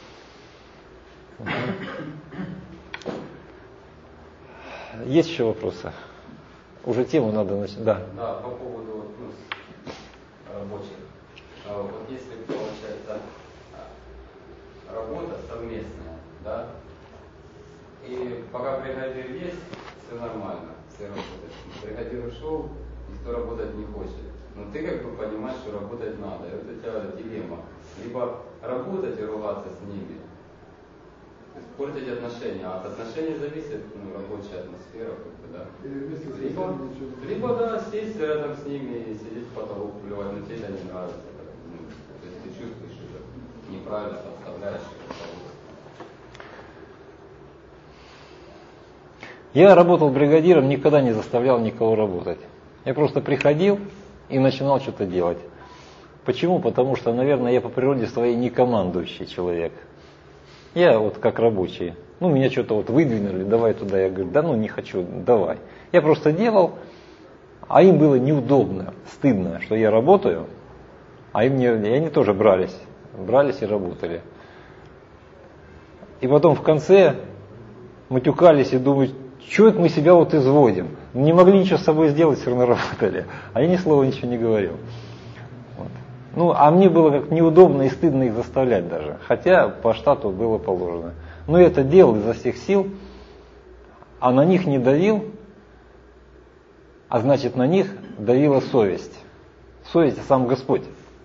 Есть еще вопросы? Уже тему надо начать. Да. Да, по поводу вот, ну, рабочих. А вот если получается работа совместная, да, и пока бригадир есть, все нормально, все работают. Бригадир ушел, никто работать не хочет. Но ты как бы понимаешь, что работать надо. И вот у тебя дилемма. Либо работать и ругаться с ними, то есть портить отношения. А от отношений зависит, ну, рабочая атмосфера, как бы, да. Либо, либо, да, сесть рядом с ними и сидеть в потолок, плевать, но тебе это не нравится. Ну, то есть ты чувствуешь, что неправильно подставляешь. Я работал бригадиром, никогда не заставлял никого работать. Я просто приходил и начинал что-то делать. Почему? Потому что, наверное, я по природе своей не командующий человек. Я вот как рабочий. Ну, меня что-то вот выдвинули, давай туда. Я говорю, да ну не хочу, давай. Я просто делал, а им было неудобно, стыдно, что я работаю, а им не, и они тоже брались, брались и работали. И потом в конце матюкались и думают, что это мы себя вот изводим. Не могли ничего с собой сделать, все равно работали. А я ни слова ничего не говорил. Вот. Ну, а мне было как неудобно и стыдно их заставлять даже. Хотя по штату было положено. Но я это делал изо всех сил, а на них не давил, а значит на них давила совесть. Совесть – сам Господь.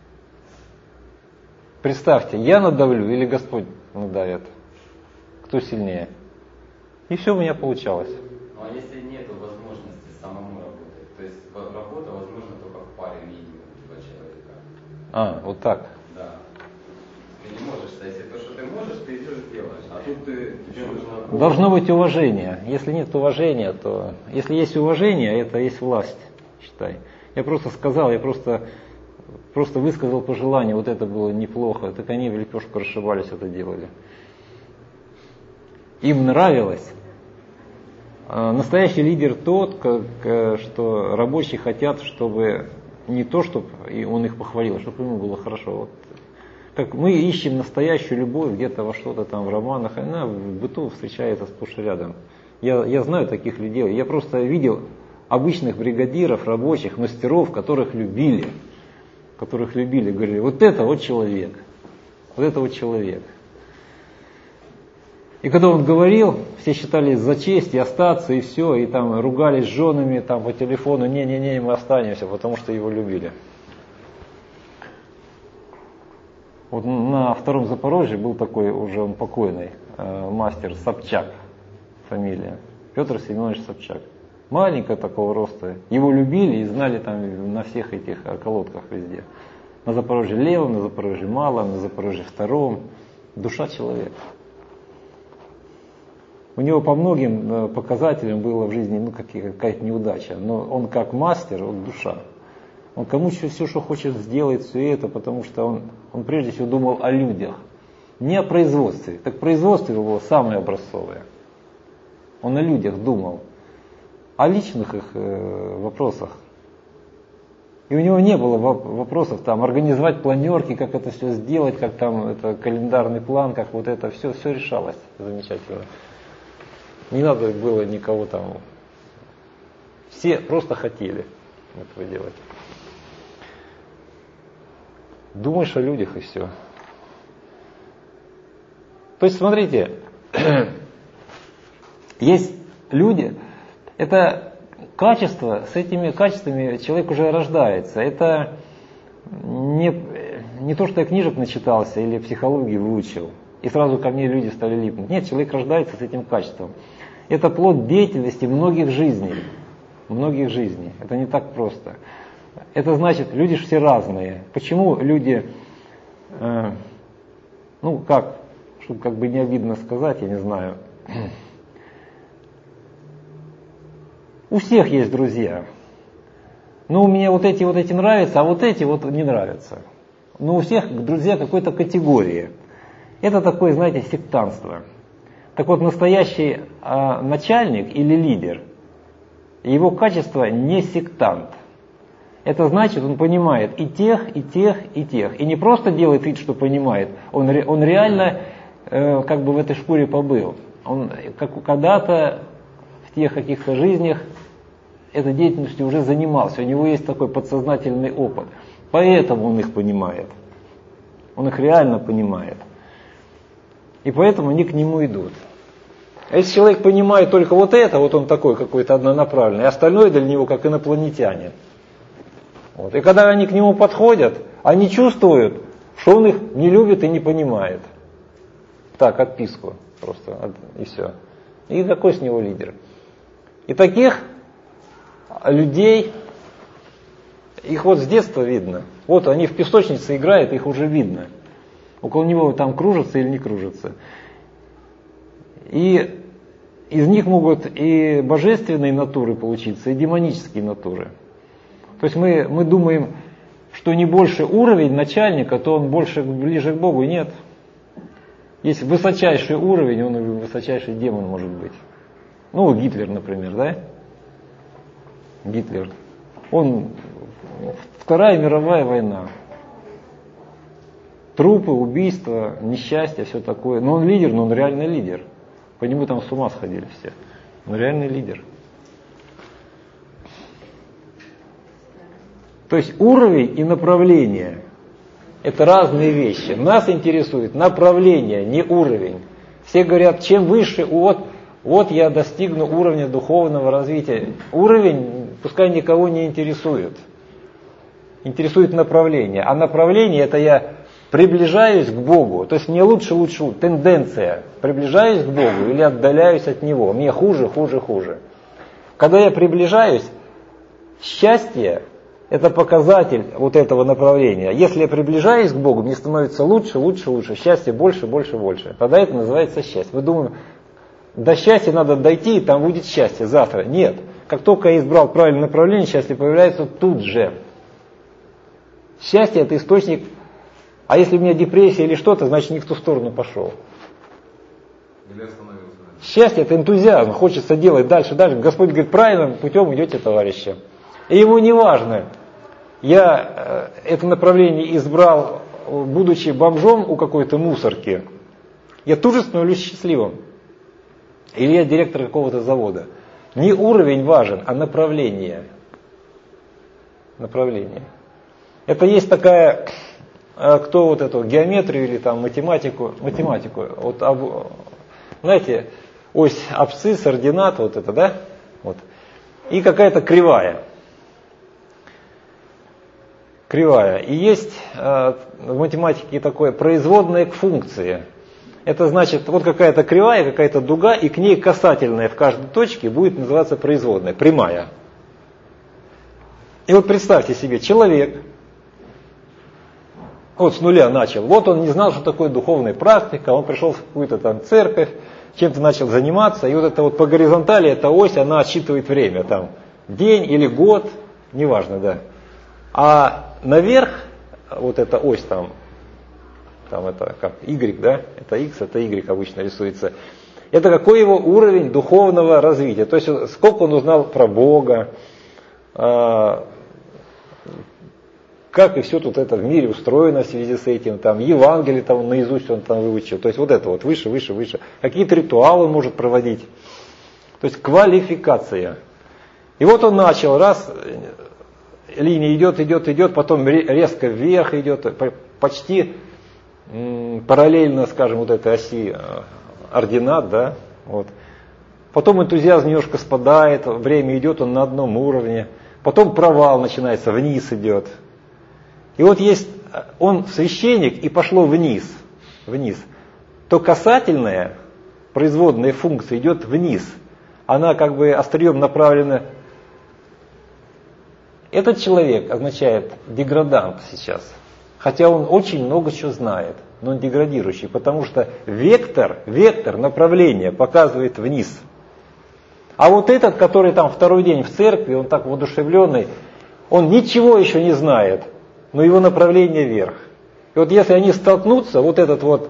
Представьте, я надавлю или Господь надавит? Кто сильнее? И все у меня получалось. Ну а если нет возможности самому работать, то есть работа возможна только в паре минимум два человека. А, вот так. Да. Ты не можешь, если то, что ты можешь, ты идешь делаешь, а тут ты, тебе нужно... Должно быть уважение. Если нет уважения, то... Если есть уважение, это есть власть, считай. Я просто сказал, я просто, просто высказал пожелание, вот это было неплохо, так они в лепешку расшибались, это делали. Им нравилось. Настоящий лидер тот, как, что рабочие хотят, чтобы не то, чтобы он их похвалил, а чтобы ему было хорошо. Вот. Как мы ищем настоящую любовь где-то во что-то там в романах, она в быту встречается сплошь и рядом. Я, я знаю таких людей. Я просто видел обычных бригадиров, рабочих, мастеров, которых любили. Которых любили, говорили, вот это вот человек. Вот это вот человек. И когда он говорил, все считали за честь и остаться, и все, и там ругались с женами там, по телефону, не-не-не, мы останемся, потому что его любили. Вот на втором Запорожье был такой, уже он покойный, э, мастер Собчак, фамилия, Петр Семенович Собчак. Маленького такого роста, его любили и знали там на всех этих колодках везде. На Запорожье левом, на Запорожье малом, на Запорожье втором. Душа человека. У него по многим показателям было в жизни ну, какая-то неудача, но он как мастер, он душа. Он кому все, все, что хочет, сделает все это, потому что он, он прежде всего думал о людях, не о производстве. Так производство его было самое образцовое. Он о людях думал, о личных их э, вопросах. И у него не было вопросов там организовать планерки, как это все сделать, как там это календарный план, как вот это все, все решалось замечательно. Не надо было никого там. Все просто хотели этого делать. Думаешь о людях и все. То есть, смотрите, есть люди, это качество, с этими качествами человек уже рождается. Это не, не то, что я книжек начитался или психологии выучил, и сразу ко мне люди стали липнуть. Нет, человек рождается с этим качеством. Это плод деятельности многих жизней. Многих жизней. Это не так просто. Это значит, люди же все разные. Почему люди, э, ну как, чтобы как бы не обидно сказать, я не знаю. У всех есть друзья. Ну, мне вот эти вот эти нравятся, а вот эти вот не нравятся. Но у всех друзья какой-то категории. Это такое, знаете, сектантство. Так вот, настоящий э, начальник или лидер, его качество не сектант. Это значит, он понимает и тех, и тех, и тех. И не просто делает вид, что понимает, он, он реально э, как бы в этой шкуре побыл. Он как, когда-то в тех каких-то жизнях этой деятельностью уже занимался. У него есть такой подсознательный опыт. Поэтому он их понимает. Он их реально понимает. И поэтому они к нему идут. А если человек понимает только вот это, вот он такой какой-то однонаправленный, остальное для него как инопланетянин. Вот. И когда они к нему подходят, они чувствуют, что он их не любит и не понимает. Так, отписку просто, и все. И такой с него лидер. И таких людей, их вот с детства видно. Вот они в песочнице играют, их уже видно. Около него там кружится или не кружится. И из них могут и божественные натуры получиться, и демонические натуры. То есть мы, мы думаем, что не больше уровень начальника, то он больше ближе к Богу. Нет. Есть высочайший уровень, он и высочайший демон может быть. Ну, Гитлер, например, да? Гитлер. Он... Вторая мировая война. Трупы, убийства, несчастье, все такое. Но он лидер, но он реальный лидер. По нему там с ума сходили все. Он реальный лидер. То есть уровень и направление – это разные вещи. Нас интересует направление, не уровень. Все говорят, чем выше, вот, вот я достигну уровня духовного развития. Уровень пускай никого не интересует. Интересует направление. А направление – это я приближаюсь к Богу. То есть мне лучше, лучше, тенденция. Приближаюсь к Богу или отдаляюсь от Него. Мне хуже, хуже, хуже. Когда я приближаюсь, счастье – это показатель вот этого направления. Если я приближаюсь к Богу, мне становится лучше, лучше, лучше. Счастье больше, больше, больше. Тогда это называется счастье. Мы думаем, до счастья надо дойти, и там будет счастье завтра. Нет. Как только я избрал правильное направление, счастье появляется тут же. Счастье – это источник. А если у меня депрессия или что-то, значит не в ту сторону пошел. Или остановился. Счастье – это энтузиазм. Хочется делать дальше, дальше. Господь говорит, правильным путем идете, товарищи. И ему не важно, я это направление избрал, будучи бомжом у какой-то мусорки, я тут же становлюсь счастливым. Или я директор какого-то завода. Не уровень важен, а направление. Направление. Это есть такая, кто вот эту геометрию или там математику, математику, вот, знаете, ось абсцисс, ординат, вот это, да? Вот. И какая-то кривая. Кривая. И есть э, в математике такое производное к функции. Это значит, вот какая-то кривая, какая-то дуга, и к ней касательная в каждой точке будет называться производная, прямая. И вот представьте себе, человек, вот с нуля начал, вот он не знал, что такое духовная практика, он пришел в какую-то там церковь, чем-то начал заниматься, и вот это вот по горизонтали, эта ось, она отсчитывает время, там, день или год, неважно, да. А наверх, вот эта ось там, там это как Y, да, это X, это Y обычно рисуется. Это какой его уровень духовного развития, то есть сколько он узнал про Бога, как и все тут это в мире устроено в связи с этим, там Евангелие там наизусть он там выучил, то есть вот это вот выше, выше, выше. Какие-то ритуалы он может проводить, то есть квалификация. И вот он начал, раз, линия идет, идет, идет, потом резко вверх идет, почти м, параллельно, скажем, вот этой оси ординат, да, вот. Потом энтузиазм немножко спадает, время идет, он на одном уровне, потом провал начинается, вниз идет. И вот есть он священник и пошло вниз, вниз, то касательная производная функция идет вниз. Она как бы острием направлена. Этот человек означает деградант сейчас. Хотя он очень много чего знает, но он деградирующий, потому что вектор, вектор направления показывает вниз. А вот этот, который там второй день в церкви, он так воодушевленный, он ничего еще не знает, но его направление вверх. И вот если они столкнутся, вот этот вот,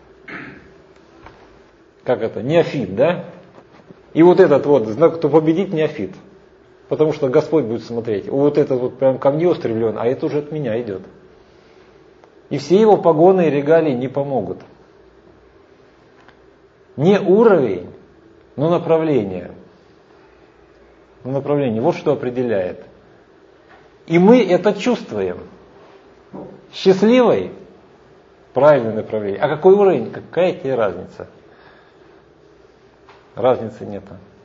как это, неофит, да? И вот этот вот, знак, кто победит, неофит. Потому что Господь будет смотреть. Вот этот вот прям ко мне устремлен, а это уже от меня идет. И все его погоны и регалии не помогут. Не уровень, но направление. Но направление. Вот что определяет. И мы это чувствуем. Счастливый — правильное направление. А какой уровень? Какая тебе разница? Разницы нет.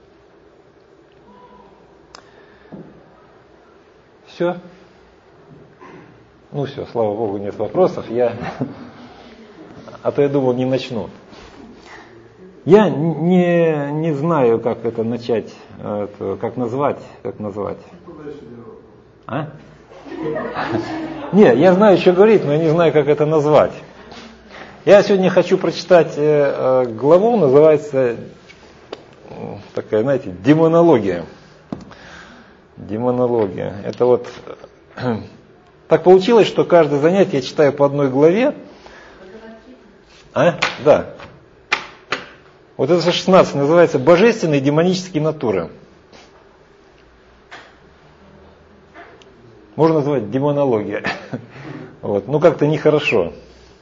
Все? Ну все, слава Богу, нет вопросов. Я... А то я думал, не начну. Я не, не знаю, как это начать, это, как назвать, как назвать. А? Не, я знаю, что говорить, но я не знаю, как это назвать. Я сегодня хочу прочитать э, главу, называется такая, знаете, демонология. Демонология. Это вот так получилось, что каждое занятие я читаю по одной главе. А? Да. Вот это шестнадцать называется «Божественные и демонические натуры». Можно назвать демонология. Вот. Ну как-то нехорошо.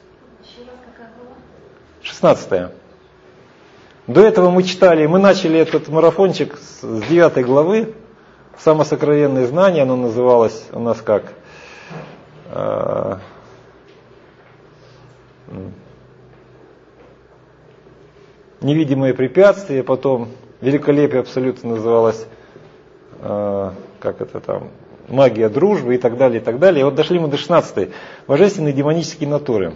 шестнадцатая. До этого мы читали, мы начали этот марафончик с девятой главы. Самосокровенные знания, оно называлось у нас как? Э, невидимые препятствия, потом великолепие абсолютно называлось, э, как это там, магия дружбы и так далее, и так далее. И вот дошли мы до шестнадцатой. Божественные демонические натуры.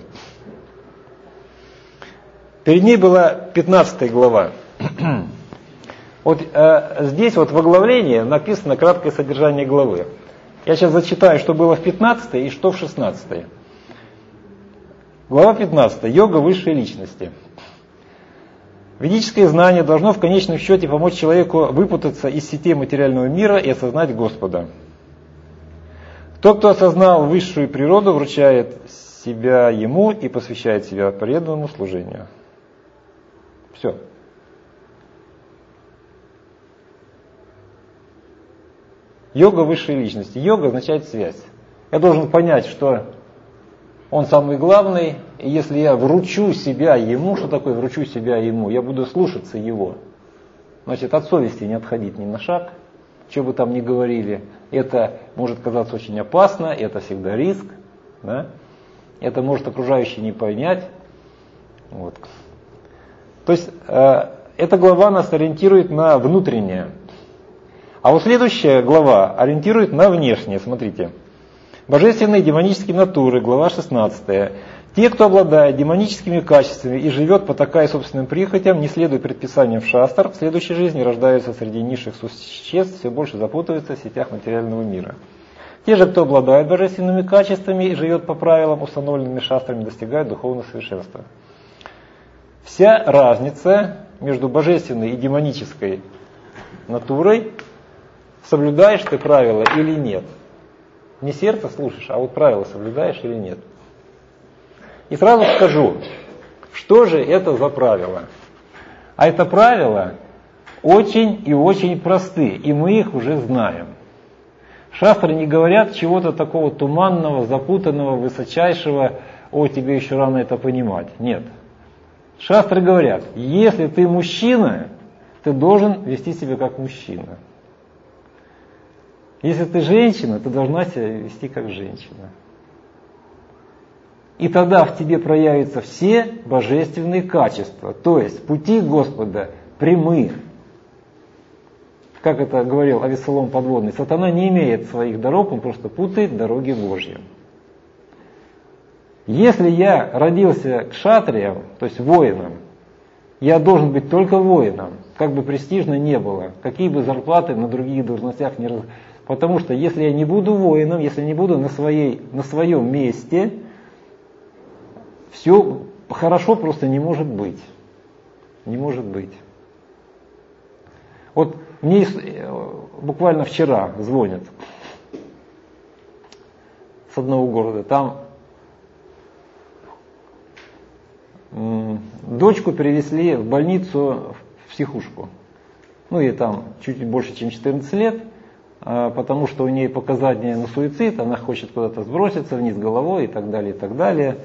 Перед ней была пятнадцатая глава. Вот э, здесь вот в оглавлении написано краткое содержание главы. Я сейчас зачитаю, что было в пятнадцатой и что в шестнадцатой. Глава пятнадцатая. Йога высшей личности. Ведическое знание должно в конечном счете помочь человеку выпутаться из сетей материального мира и осознать Господа. Тот, кто осознал высшую природу, вручает себя Ему и посвящает себя преданному служению. Все. Йога высшей личности. Йога означает связь. Я должен понять, что Он самый главный, и если я вручу себя Ему, что такое вручу себя Ему? Я буду слушаться Его. Значит, от совести не отходить ни на шаг, что бы там ни говорили. Это может казаться очень опасно, это всегда риск. Да? Это может окружающий не понять. Вот. То есть, э, эта глава нас ориентирует на внутреннее. А вот следующая глава ориентирует на внешнее. Смотрите. Божественные демонические натуры, глава шестнадцатая. Те, кто обладает демоническими качествами и живет, потакая собственным прихотям, не следуя предписаниям шастр, в следующей жизни рождаются среди низших существ, все больше запутываются в сетях материального мира. Те же, кто обладает божественными качествами и живет по правилам, установленными шастрами, достигают духовного совершенства. Вся разница между божественной и демонической натурой, соблюдаешь ты правила или нет. Не сердце слушаешь, а вот правила соблюдаешь или нет. И сразу скажу, что же это за правила. А это правила очень и очень просты, и мы их уже знаем. Шастры не говорят чего-то такого туманного, запутанного, высочайшего, о, тебе еще рано это понимать. Нет. Шастры говорят, если ты мужчина, ты должен вести себя как мужчина. Если ты женщина, ты должна себя вести как женщина. И тогда в тебе проявятся все божественные качества, то есть пути Господа прямые. Как это говорил Авессалом Подводный, сатана не имеет своих дорог, он просто путает дороги Божьи. Если я родился кшатрием, то есть воином, я должен быть только воином, как бы престижно не было, какие бы зарплаты на других должностях не раз... Потому что если я не буду воином, если не буду на, своей, на своем месте, все хорошо просто не может быть. Не может быть. Вот мне буквально вчера звонят с одного города. Там м, дочку перевезли в больницу, в психушку. Ну, ей там чуть больше, чем четырнадцать лет. Потому что у нее показания на суицид, она хочет куда-то сброситься вниз головой и так далее, и так далее.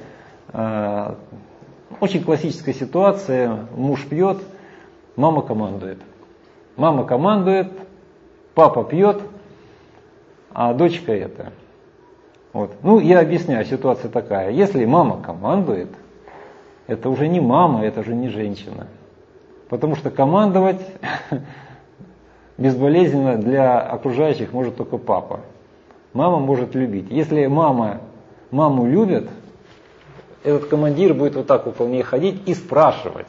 Очень классическая ситуация, муж пьет, мама командует. Мама командует, папа пьет, а дочка это. Вот. Ну, я объясняю, ситуация такая. Если мама командует, это уже не мама, это уже не женщина. Потому что командовать... безболезненно для окружающих может только папа. Мама может любить. Если мама маму любит, этот командир будет вот так около нее ходить и спрашивать.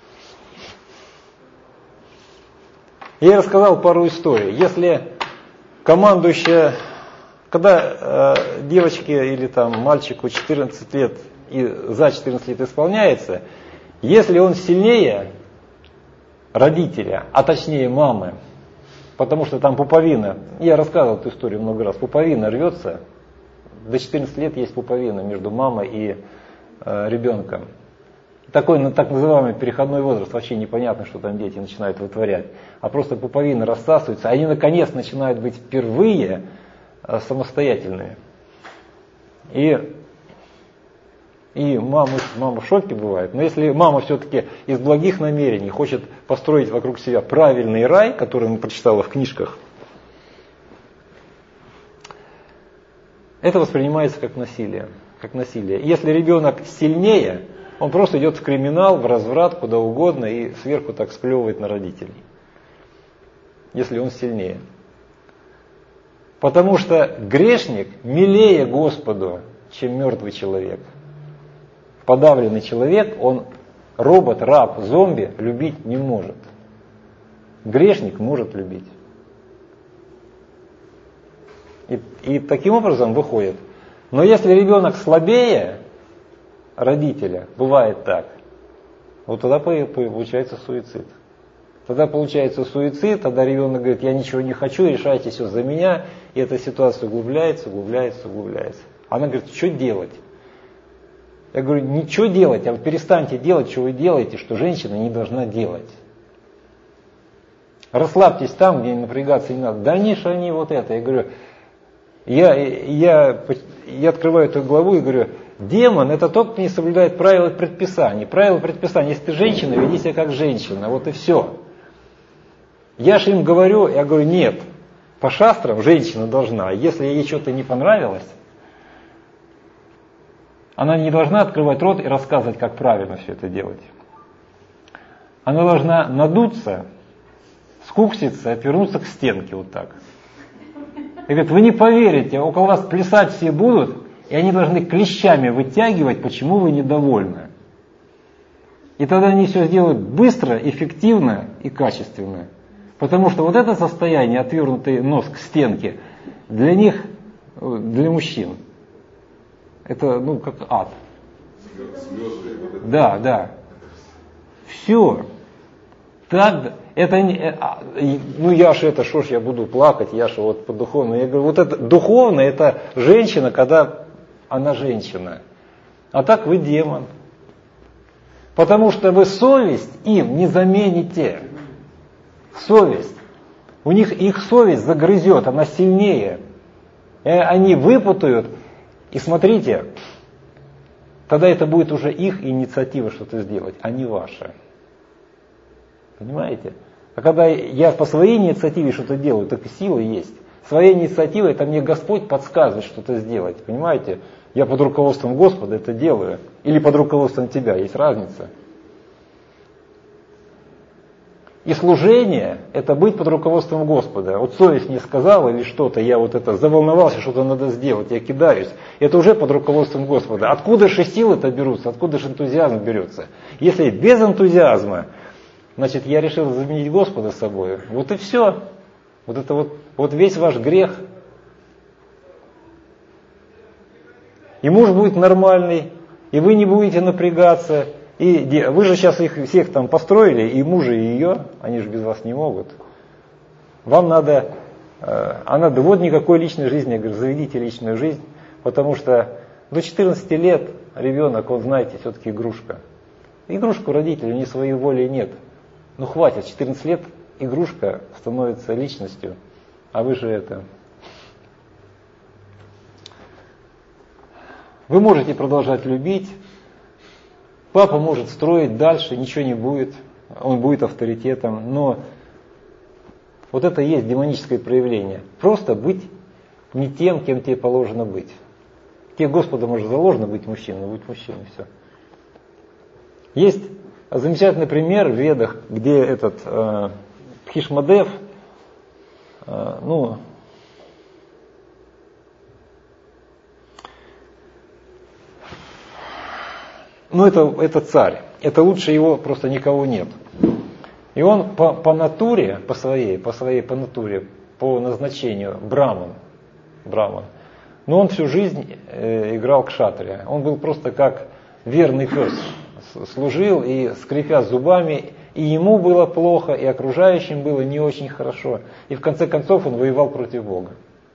Я рассказал пару историй. Если командующая, когда э, девочке или там мальчику четырнадцать лет и за четырнадцать лет исполняется, если он сильнее родителя, а точнее мамы, потому что там пуповина, я рассказывал эту историю много раз, пуповина рвется, до четырнадцати лет есть пуповина между мамой и э, ребенком. Такой ну, так называемый переходной возраст, вообще непонятно, что там дети начинают вытворять. А просто пуповины рассасываются, они наконец начинают быть впервые э, самостоятельными. И, и мама, мама в шоке бывает. Но если мама все-таки из благих намерений хочет построить вокруг себя правильный рай, который она прочитала в книжках, это воспринимается как насилие. Как насилие. Если ребенок сильнее, он просто идет в криминал, в разврат, куда угодно и сверху так сплевывает на родителей. Если он сильнее. Потому что грешник милее Господу, чем мертвый человек. Подавленный человек, он робот, раб, зомби любить не может. Грешник может любить. И, и таким образом выходит. Но если ребенок слабее родителя, бывает так, вот тогда получается суицид. Тогда получается суицид, тогда ребенок говорит, я ничего не хочу, решайте все за меня, и эта ситуация углубляется, углубляется, углубляется. Она говорит, что делать? Я говорю, ничего делать, а вы перестаньте делать, что вы делаете, что женщина не должна делать. Расслабьтесь там, где напрягаться не надо. Да они же они вот это. Я говорю, я, я, я открываю эту главу и говорю, демон это тот, кто не соблюдает правила и предписаний. Правила и предписания, если ты женщина, веди себя как женщина, вот и все. Я же им говорю, я говорю, нет, по шастрам женщина должна, если ей что-то не понравилось, она не должна открывать рот и рассказывать, как правильно все это делать. Она должна надуться, скукситься, отвернуться к стенке вот так. И говорит, вы не поверите, около вас плясать все будут, и они должны клещами вытягивать, почему вы недовольны. И тогда они все сделают быстро, эффективно и качественно. Потому что вот это состояние, отвернутый нос к стенке, для них, для мужчин, это, ну, как ад. Да, да. Все. Так, это не, ну я же это, что ж я буду плакать, я же вот по духовному. Я говорю, вот это духовно, это женщина, когда она женщина. А так вы демон. Потому что вы совесть им не замените. Совесть. У них их совесть загрызет, она сильнее. И они выпутают. И смотрите, тогда это будет уже их инициатива что-то сделать, а не ваша. Понимаете? А когда я по своей инициативе что-то делаю, так и сила есть. Своя инициатива, это мне Господь подсказывает что-то сделать. Понимаете? Я под руководством Господа это делаю. Или под руководством тебя, есть разница. И служение – это быть под руководством Господа. Вот совесть мне сказала или что-то, я вот это заволновался, что-то надо сделать, я кидаюсь. Это уже под руководством Господа. Откуда же силы-то берутся, откуда же энтузиазм берется? Если без энтузиазма, значит, я решил заменить Господа собой. Вот и все. Вот это вот, вот весь ваш грех. И муж будет нормальный, и вы не будете напрягаться. И вы же сейчас их всех там построили, и мужа, и ее, они же без вас не могут. Вам надо, а надо, вот никакой личной жизни, я говорю, заведите личную жизнь, потому что до четырнадцати лет ребенок, он, знаете, все-таки игрушка. Игрушку родителей, не своей воли нет. Ну хватит, четырнадцать лет игрушка становится личностью, а вы же это... Вы можете продолжать любить. Папа может строить дальше, ничего не будет, он будет авторитетом, но вот это и есть демоническое проявление. Просто быть не тем, кем тебе положено быть. Тебе Господу может заложено быть мужчиной, но быть мужчиной, все. Есть замечательный пример в Ведах, где этот э, Бхишмадев, э, ну, Ну, это, это царь. Это лучше его просто никого нет. И он по, по натуре, по своей, по своей по натуре, по назначению браман. браман. Но он всю жизнь э, играл кшатрия. Он был просто как верный пес. Служил и скрипя зубами. И ему было плохо, и окружающим было не очень хорошо. И в конце концов он воевал против Бога.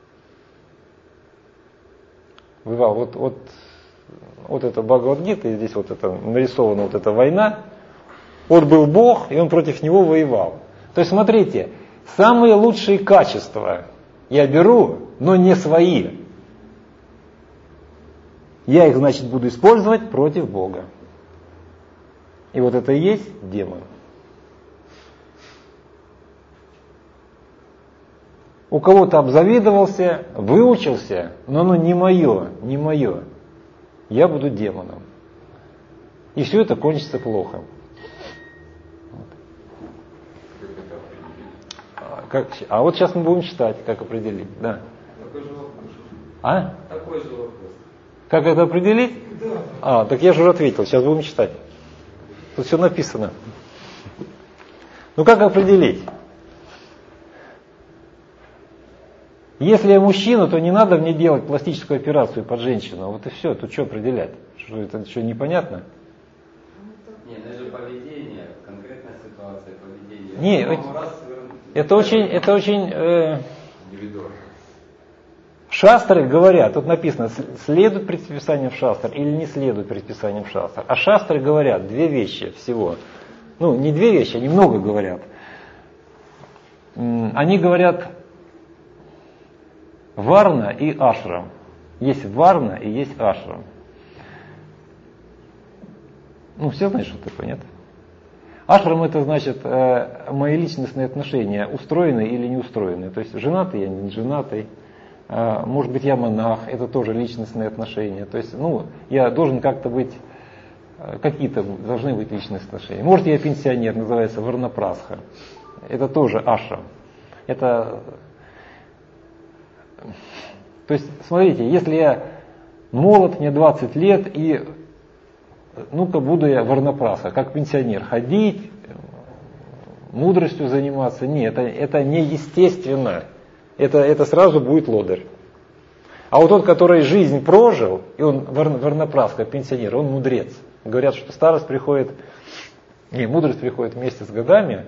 Воевал. Вот, вот, вот это Бхагавад-гита, и здесь вот это нарисована вот эта война. Вот был Бог, и он против него воевал. То есть смотрите, самые лучшие качества я беру, но не свои. Я их, значит, буду использовать против Бога. И вот это и есть демон. У кого-то обзавидовался, выучился, но оно не мое, не мое. Я буду демоном. И все это кончится плохо. Как, а вот сейчас мы будем читать, как определить. Да. Такой же вопрос. А? Такой же вопрос. Как это определить? Да. А, так я же уже ответил, сейчас будем читать. Тут все написано. Ну как определить? Если я мужчина, то не надо мне делать пластическую операцию под женщину. Вот и все, тут что определять? Что это что, непонятно? Не, это же поведение, конкретная ситуация поведения. Не, это, это очень, это очень э, шастры говорят, тут написано, следует предписаниям шастр или не следует предписаниям шастр. А шастры говорят две вещи всего. Ну, не две вещи, они много говорят. Они говорят варна и ашрам. Есть варна и есть ашрам. Ну, все знают, что такое, нет? Ашрам это значит э, мои личностные отношения, устроенные или не устроенные. То есть женатый я, не женатый. Э, может быть, я монах, это тоже личностные отношения. То есть, ну, я должен как-то быть, э, какие-то должны быть личные отношения. Может, я пенсионер, называется варнапрасха. Это тоже ашрам. Это... То есть, смотрите, если я молод, мне двадцать лет, и ну-ка буду я варнапрасха, как пенсионер, ходить, мудростью заниматься. Нет, это, это неестественно. Это, это сразу будет лодырь. А вот тот, который жизнь прожил, и он варнапрасха, пенсионер, он мудрец. Говорят, что старость приходит, не, мудрость приходит вместе с годами,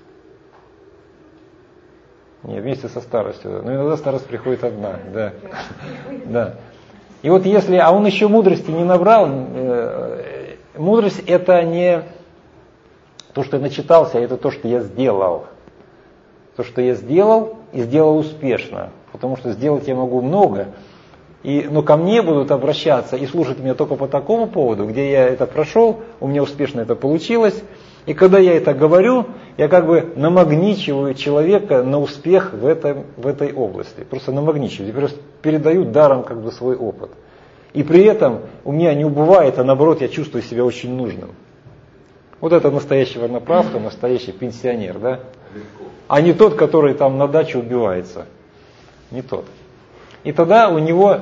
не, вместе со старостью. Но иногда старость приходит одна. Да. Да. И вот если, а он еще мудрости не набрал, э, мудрость это не то, что я начитался, а это то, что я сделал. То, что я сделал и сделал успешно. Потому что сделать я могу много. И, но ко мне будут обращаться и слушать меня только по такому поводу, где я это прошел, у меня успешно это получилось. И когда я это говорю, я как бы намагничиваю человека на успех в, этом, в этой области. Просто намагничиваю, я просто передаю даром как бы свой опыт. И при этом у меня не убывает, а наоборот я чувствую себя очень нужным. Вот это настоящий равноправный, настоящий пенсионер, да? Легко. А не тот, который там на даче убивается. Не тот. И тогда у него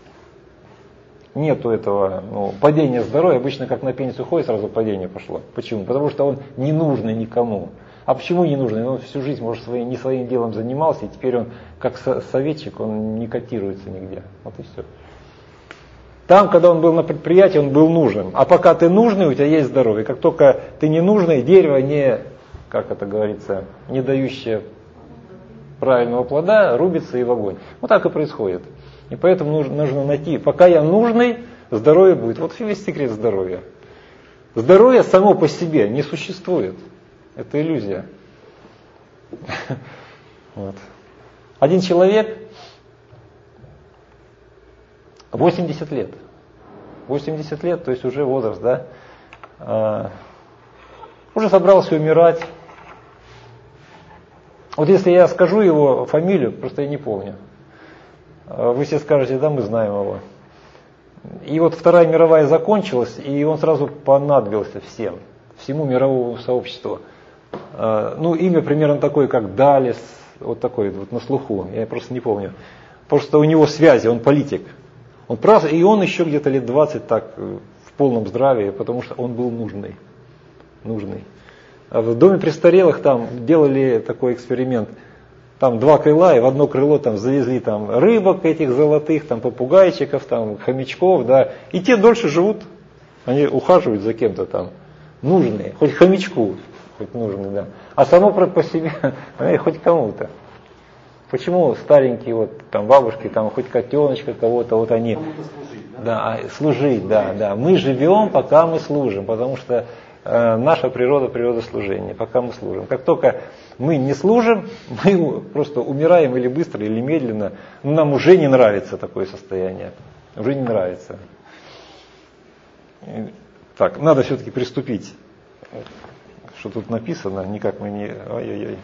нету этого ну, падения здоровья. Обычно как на пенсию ходит, сразу падение пошло. Почему? Потому что он не нужный никому. А почему не нужный? Он всю жизнь, может, своим, не своим делом занимался, и теперь он, как советчик, он не котируется нигде. Вот и все. Там, когда он был на предприятии, он был нужен. А пока ты нужный, у тебя есть здоровье. Как только ты не нужный, дерево не, как это говорится, не дающее правильного плода, рубится и в огонь. Вот так и происходит. И поэтому нужно, нужно найти, пока я нужный, здоровье будет. Вот весь секрет здоровья. Здоровье само по себе не существует. Это иллюзия. Вот. Один человек восемьдесят лет. восемьдесят лет, то есть уже возраст, да? А, уже собрался умирать. Вот если я скажу его фамилию, просто я не помню. Вы все скажете, да, мы знаем его. И вот Вторая мировая закончилась, и он сразу понадобился всем, всему мировому сообществу. А, ну, имя примерно такое, как Далес, вот такой вот на слуху, я просто не помню. Просто у него связи, он политик. Он прав, и он еще где-то лет двадцать так в полном здравии, потому что он был нужный. нужный. А в доме престарелых там делали такой эксперимент. Там два крыла, и в одно крыло там завезли там рыбок этих золотых, там попугайчиков, там хомячков, да. И те дольше живут, они ухаживают за кем-то там. Нужные, хоть хомячку, хоть нужный, да. А само по себе, хоть кому-то. Почему старенькие вот там бабушки, там хоть котеночка кого-то, вот они. Кому-то служить, да? Да, служить, да, да. Мы живем, пока мы служим, потому что э, наша природа природа служения, пока мы служим. Как только мы не служим, мы просто умираем или быстро, или медленно. Но нам уже не нравится такое состояние. Уже не нравится. Так, надо все-таки приступить. Что тут написано, никак мы не... Ой-ой-ой.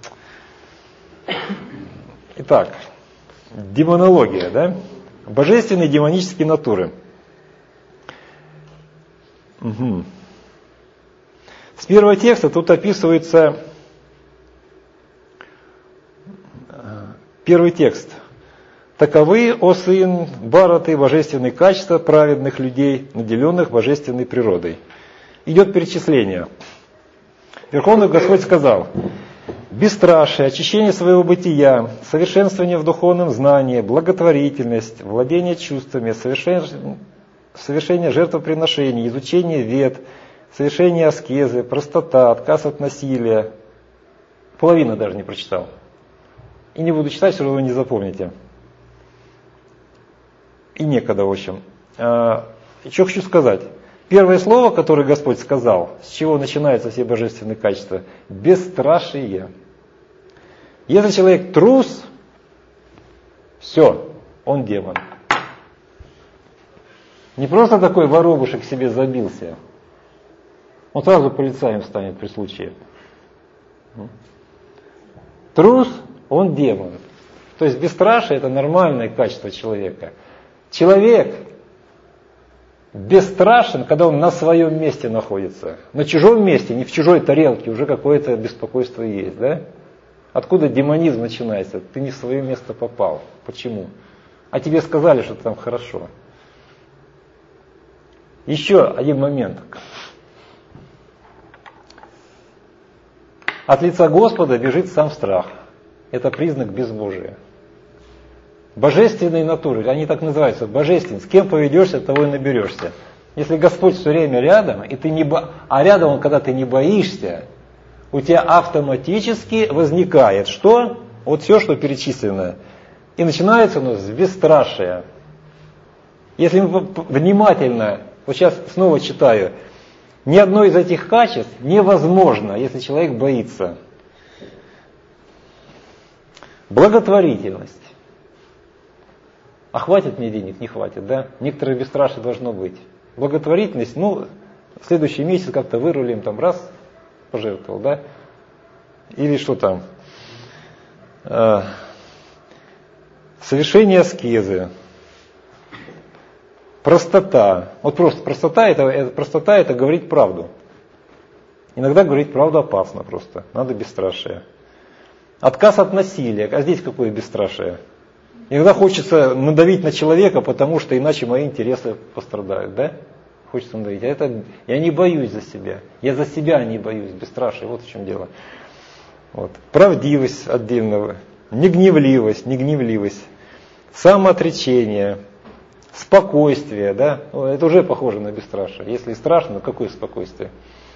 Итак, демонология, да? Божественные демонические натуры. Угу. С первого текста тут описывается первый текст. Таковы, о сын, бараты, божественные качества праведных людей, наделенных божественной природой. Идет перечисление. Верховный Господь сказал: бесстрашие, очищение своего бытия, совершенствование в духовном знании, благотворительность, владение чувствами, совершение, совершение жертвоприношений, изучение вед, совершение аскезы, простота, отказ от насилия. Половина даже не прочитал. И не буду читать, все равно вы не запомните. И некогда, в общем. А, что хочу сказать. Первое слово, которое Господь сказал, с чего начинаются все божественные качества, бесстрашие. Если человек трус, все, он демон. Не просто такой воробушек себе забился. Он сразу полицаем станет при случае. Трус, он демон. То есть бесстрашие — это нормальное качество человека. Человек бесстрашен, когда он на своем месте находится. На чужом месте, не в чужой тарелке, уже какое-то беспокойство есть, да? Откуда демонизм начинается? Ты не в свое место попал. Почему? А тебе сказали, что там хорошо. Еще один момент. От лица Господа бежит сам страх. Это признак безбожия. Божественные натуры, они так называются, божественные. С кем поведешься, того и наберешься. Если Господь все время рядом, и ты не бо... а рядом он, когда ты не боишься, у тебя автоматически возникает что? Вот все, что перечислено. И начинается у нас с бесстрашия. Если мы внимательно, вот сейчас снова читаю, ни одно из этих качеств невозможно, если человек боится. Благотворительность. А хватит мне денег? Не хватит, да? Некоторое бесстрашие должно быть. Благотворительность, ну, в следующий месяц как-то вырулим, там раз, пожертвовал, да? Или что там? А, совершение аскезы. Простота. Вот просто простота это, это, простота это говорить правду. Иногда говорить правду опасно просто, надо бесстрашие. Отказ от насилия, а здесь какое бесстрашие? Иногда хочется надавить на человека, потому что иначе мои интересы пострадают, да? Хочется надавить. А это я не боюсь за себя, я за себя не боюсь, бесстрашие, вот в чем дело. Вот. Правдивость отдельного, негневливость, негневливость, самоотречение, спокойствие, да? Это уже похоже на бесстрашие. Если страшно, какое спокойствие?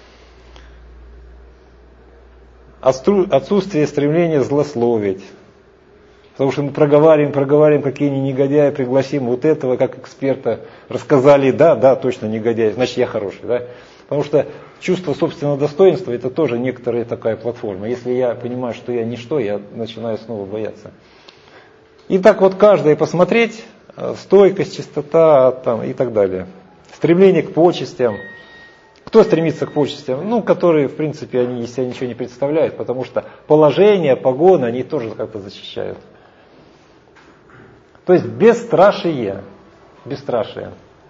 Отсутствие стремления злословить. Потому что мы проговариваем, проговариваем, какие они негодяи, пригласим вот этого как эксперта, рассказали, да, да, точно негодяй, значит я хороший, да. Потому что чувство собственного достоинства это тоже некоторая такая платформа. Если я понимаю, что я ничто, я начинаю снова бояться. И так вот каждое посмотреть, стойкость, чистота там, и так далее. Стремление к почестям. Кто стремится к почестям? Ну, которые, в принципе, они из себя ничего не представляют, потому что положение, погоны, они тоже как-то защищают. То есть бесстрашие. Бесстрашие.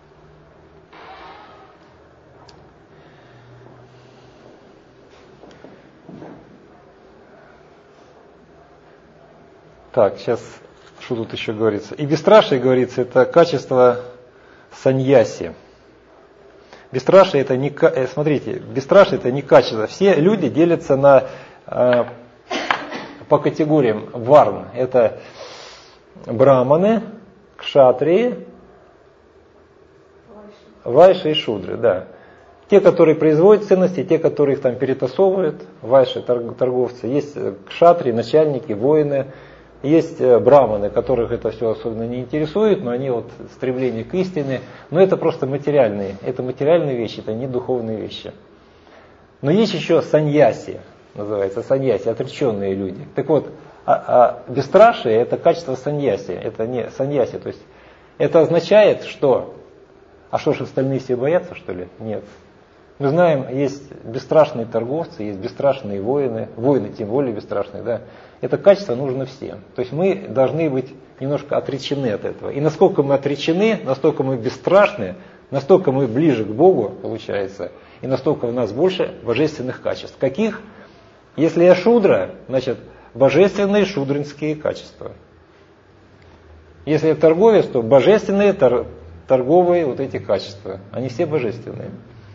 Так, сейчас, что тут еще говорится? И бесстрашие, говорится, это качество саньяси. Бесстрашие это не, смотрите, бесстрашие это не качество. Все люди делятся на, э, по категориям варн. Это браманы, кшатрии, вайши и шудры, да. Те, которые производят ценности, те, которые их там перетасовывают, вайши, торговцы. Есть кшатрии, начальники, воины. Есть браманы, которых это все особенно не интересует, но они вот стремление к истине. Но это просто материальные. Это материальные вещи, это не духовные вещи. Но есть еще саньяси, называется саньяси, отреченные люди. Так вот, а, а бесстрашие это качество саньяси, это не саньяси. То есть это означает, что... А что ж, остальные все боятся, что ли? Нет. Мы знаем, есть бесстрашные торговцы, есть бесстрашные воины, воины тем более бесстрашные, да. Это качество нужно всем. То есть мы должны быть немножко отречены от этого. И насколько мы отречены, настолько мы бесстрашны, настолько мы ближе к Богу, получается, и настолько у нас больше божественных качеств. Каких? Если я шудра, значит, божественные шудринские качества. Если я торговец, то божественные тор- торговые вот эти качества. Они все божественные.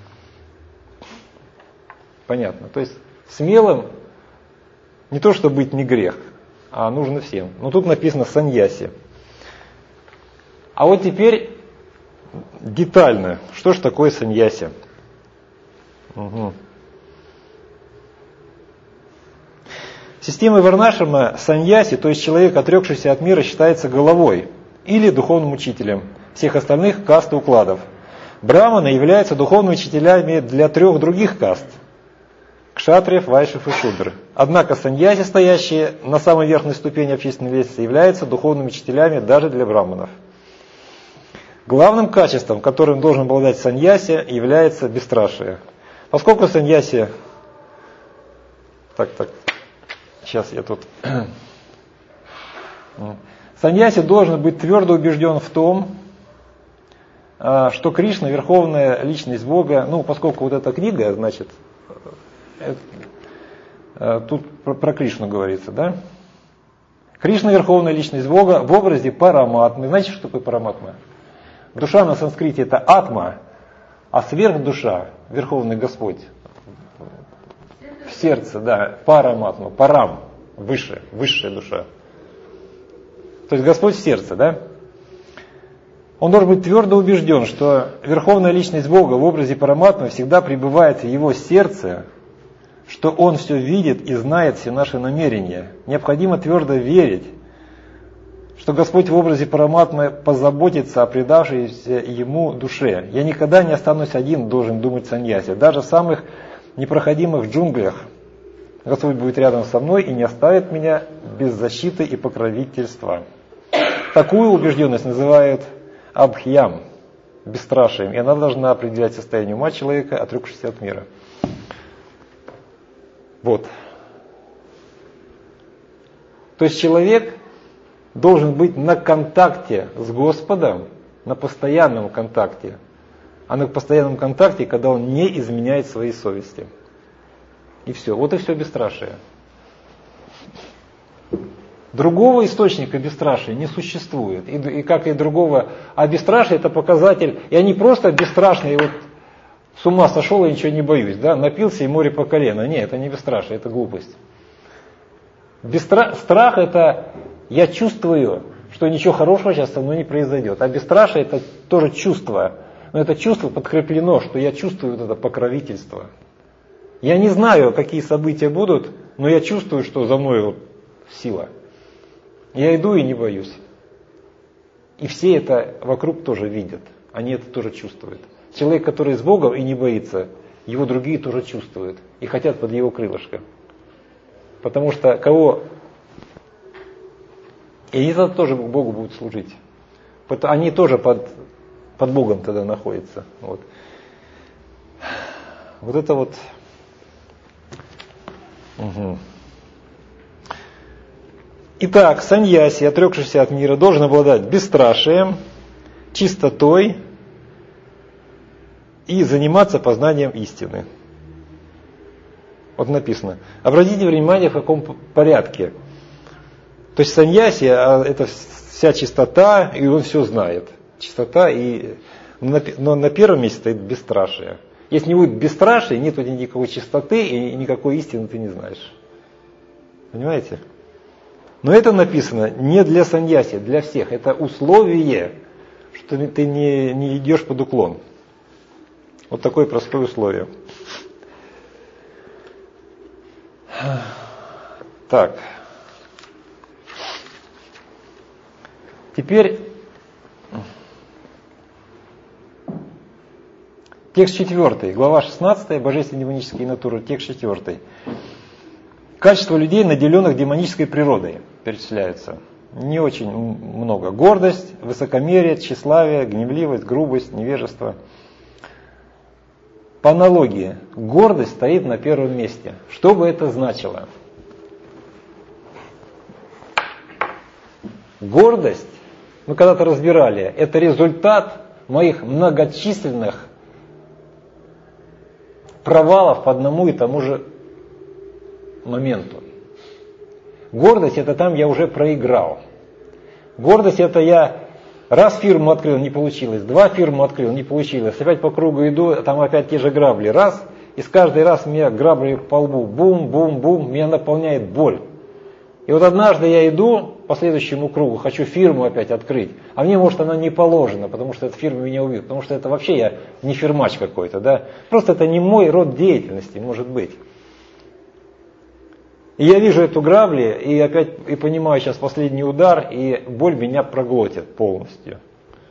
Понятно. То есть смелым не то, что быть не грех, а нужно всем. Но тут написано саньяси. А вот теперь детально, что же такое саньяси? Угу. Системой Варнашрама саньяси, то есть человек, отрекшийся от мира, считается головой или духовным учителем всех остальных каст и укладов. Браманы являются духовными учителями для трех других каст: кшатриев, вайшев и шудр. Однако саньяси, стоящие на самой верхней ступени общественной лестницы, являются духовными учителями даже для браманов. Главным качеством, которым должен обладать саньяси, является бесстрашие. Поскольку саньяси... Так, так, сейчас я тут... Саньяси должен быть твердо убежден в том, что Кришна, верховная личность Бога, ну, поскольку вот эта книга, значит, тут про, про Кришну говорится, да? Кришна, верховная личность Бога, в образе параматмы. Знаете, что такое параматма? Душа на санскрите это атма, а сверхдуша, верховный Господь, в сердце, да, параматма, парам, выше, высшая душа. То есть Господь в сердце, да? Он должен быть твердо убежден, что верховная личность Бога в образе параматмы всегда пребывает в его сердце, что Он все видит и знает все наши намерения. Необходимо твердо верить, что Господь в образе параматмы позаботится о предавшейся Ему душе. Я никогда не останусь один, должен думать саньяси. Даже в самых непроходимых джунглях Господь будет рядом со мной и не оставит меня без защиты и покровительства. Такую убежденность называют абхьям, бесстрашием, и она должна определять состояние ума человека, отрекшегося от мира. Вот. То есть человек должен быть на контакте с Господом, на постоянном контакте, а на постоянном контакте, когда он не изменяет своей совести. И все. Вот и все бесстрашие. Другого источника бесстрашия не существует. И, и как и другого. А бесстрашие это показатель. Я не просто бесстрашный, вот с ума сошел и ничего не боюсь. Да? Напился и море по колено. Нет, это не бесстрашие, это глупость. Бестра... Страх это я чувствую, что ничего хорошего сейчас со мной не произойдет. А бесстрашие это тоже чувство. Но это чувство подкреплено, что я чувствую вот это покровительство. Я не знаю, какие события будут, но я чувствую, что за мной вот сила. Я иду и не боюсь. И все это вокруг тоже видят. Они это тоже чувствуют. Человек, который с Богом и не боится, его другие тоже чувствуют. И хотят под его крылышко. Потому что кого... И они тогда тоже Богу будут служить. Они тоже под, под Богом тогда находятся. Вот. Вот это вот... Угу. Итак, саньяси, отрекшийся от мира, должен обладать бесстрашием, чистотой и заниматься познанием истины. Вот написано. Обратите внимание, в каком порядке. То есть саньяси, это вся чистота, и он все знает. Чистота, и... но на первом месте стоит бесстрашие. Если не будет бесстрашия, нет никакой чистоты, и никакой истины ты не знаешь. Понимаете? Но это написано не для саньяси, для всех. Это условие, что ты не, не идешь под уклон. Вот такое простое условие. Так. Теперь текст четвертый, глава шестнадцатая, божественные демонические натуры, текст четвертый. Качества людей, наделенных демонической природой, перечисляются. Не очень много. Гордость, высокомерие, тщеславие, гневливость, грубость, невежество. По аналогии, гордость стоит на первом месте. Что бы это значило? Гордость, мы когда-то разбирали, это результат моих многочисленных провалов по одному и тому же моменту. Гордость это там я уже проиграл. Гордость это я раз фирму открыл, не получилось, два фирму открыл, не получилось, опять по кругу иду, там опять те же грабли, раз, и с каждый раз меня грабли по лбу, бум-бум-бум, меня наполняет боль. И вот однажды я иду по следующему кругу, хочу фирму опять открыть, а мне, может, она не положена, потому что эта фирма меня убьет, потому что это вообще я не фирмач какой-то, да, просто это не мой род деятельности, может быть. И я вижу эту грабли, и опять и понимаю, сейчас последний удар, и боль меня проглотит полностью.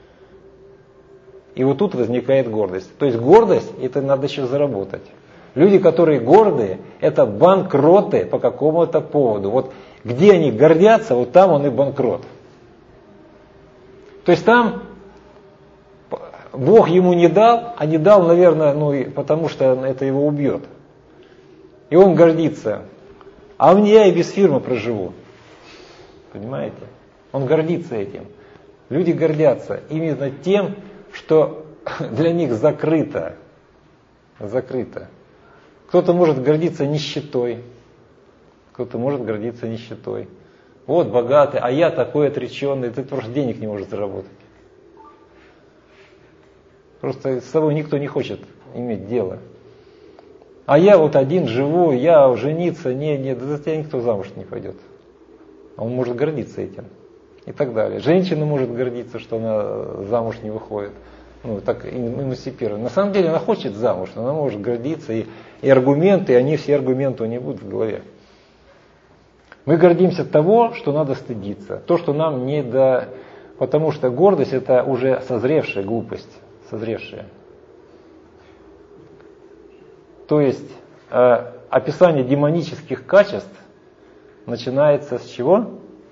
И вот тут возникает гордость. То есть гордость, это надо еще заработать. Люди, которые гордые, это банкроты по какому-то поводу. Вот где они гордятся, вот там он и банкрот. То есть там Бог ему не дал, а не дал, наверное, ну, потому что это его убьет. И он гордится. А мне я и без фирмы проживу. Понимаете? Он гордится этим. Люди гордятся именно тем, что для них закрыто. Закрыто. Кто-то может гордиться нищетой. Кто-то может гордиться нищетой. Вот богатый, а я такой отреченный. Ты просто денег не можешь заработать. Просто с собой никто не хочет иметь дело. А я вот один живу, я жениться, не, не, за тебя никто замуж не пойдет. А он может гордиться этим. И так далее. Женщина может гордиться, что она замуж не выходит. Ну, так эмансипирована. На самом деле она хочет замуж, но она может гордиться. И, и аргументы, они все аргументы у нее будут в голове. Мы гордимся того, что надо стыдиться. То, что нам не до... Потому что гордость это уже созревшая глупость. Созревшая. То есть э, описание демонических качеств начинается с чего?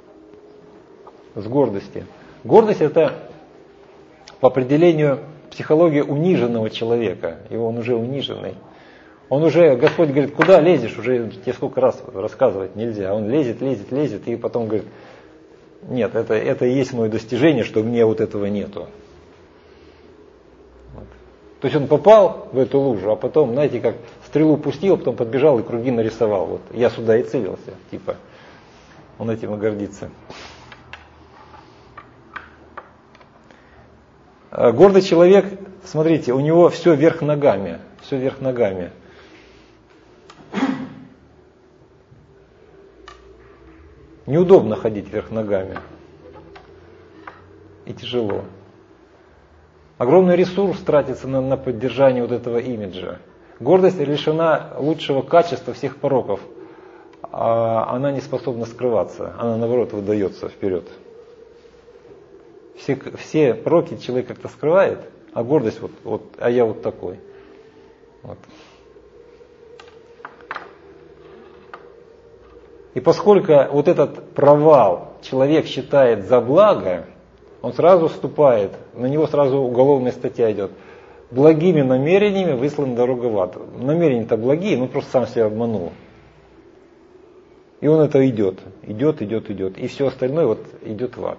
С гордости. Гордость это по определению психология униженного человека. И он уже униженный. Он уже, Господь говорит, куда лезешь? Уже тебе сколько раз рассказывать нельзя. Он лезет, лезет, лезет и потом говорит, нет, это, это и есть мое достижение, что мне вот этого нету. Вот. То есть он попал в эту лужу, а потом, знаете, как стрелу пустил, потом подбежал и круги нарисовал. Вот я сюда и целился, типа. Он этим и гордится. Гордый человек, смотрите, у него все вверх ногами, все вверх ногами. Неудобно ходить вверх ногами. И тяжело. Огромный ресурс тратится на, на поддержание вот этого имиджа. Гордость лишена лучшего качества всех пороков. А она не способна скрываться. Она, наоборот, выдается вперед. Все, все пороки человек как-то скрывает, а гордость вот, вот, а я вот такой. Вот. И поскольку вот этот провал человек считает за благо, он сразу вступает, на него сразу уголовная статья идет. Благими намерениями выслана дорога в ад. Намерения-то благие, но просто сам себя обманул. И он это идет, идет, идет, идет. И все остальное вот идет в ад.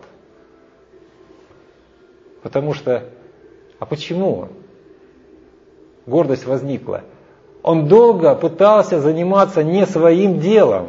Потому что, а почему гордость возникла? Он долго пытался заниматься не своим делом.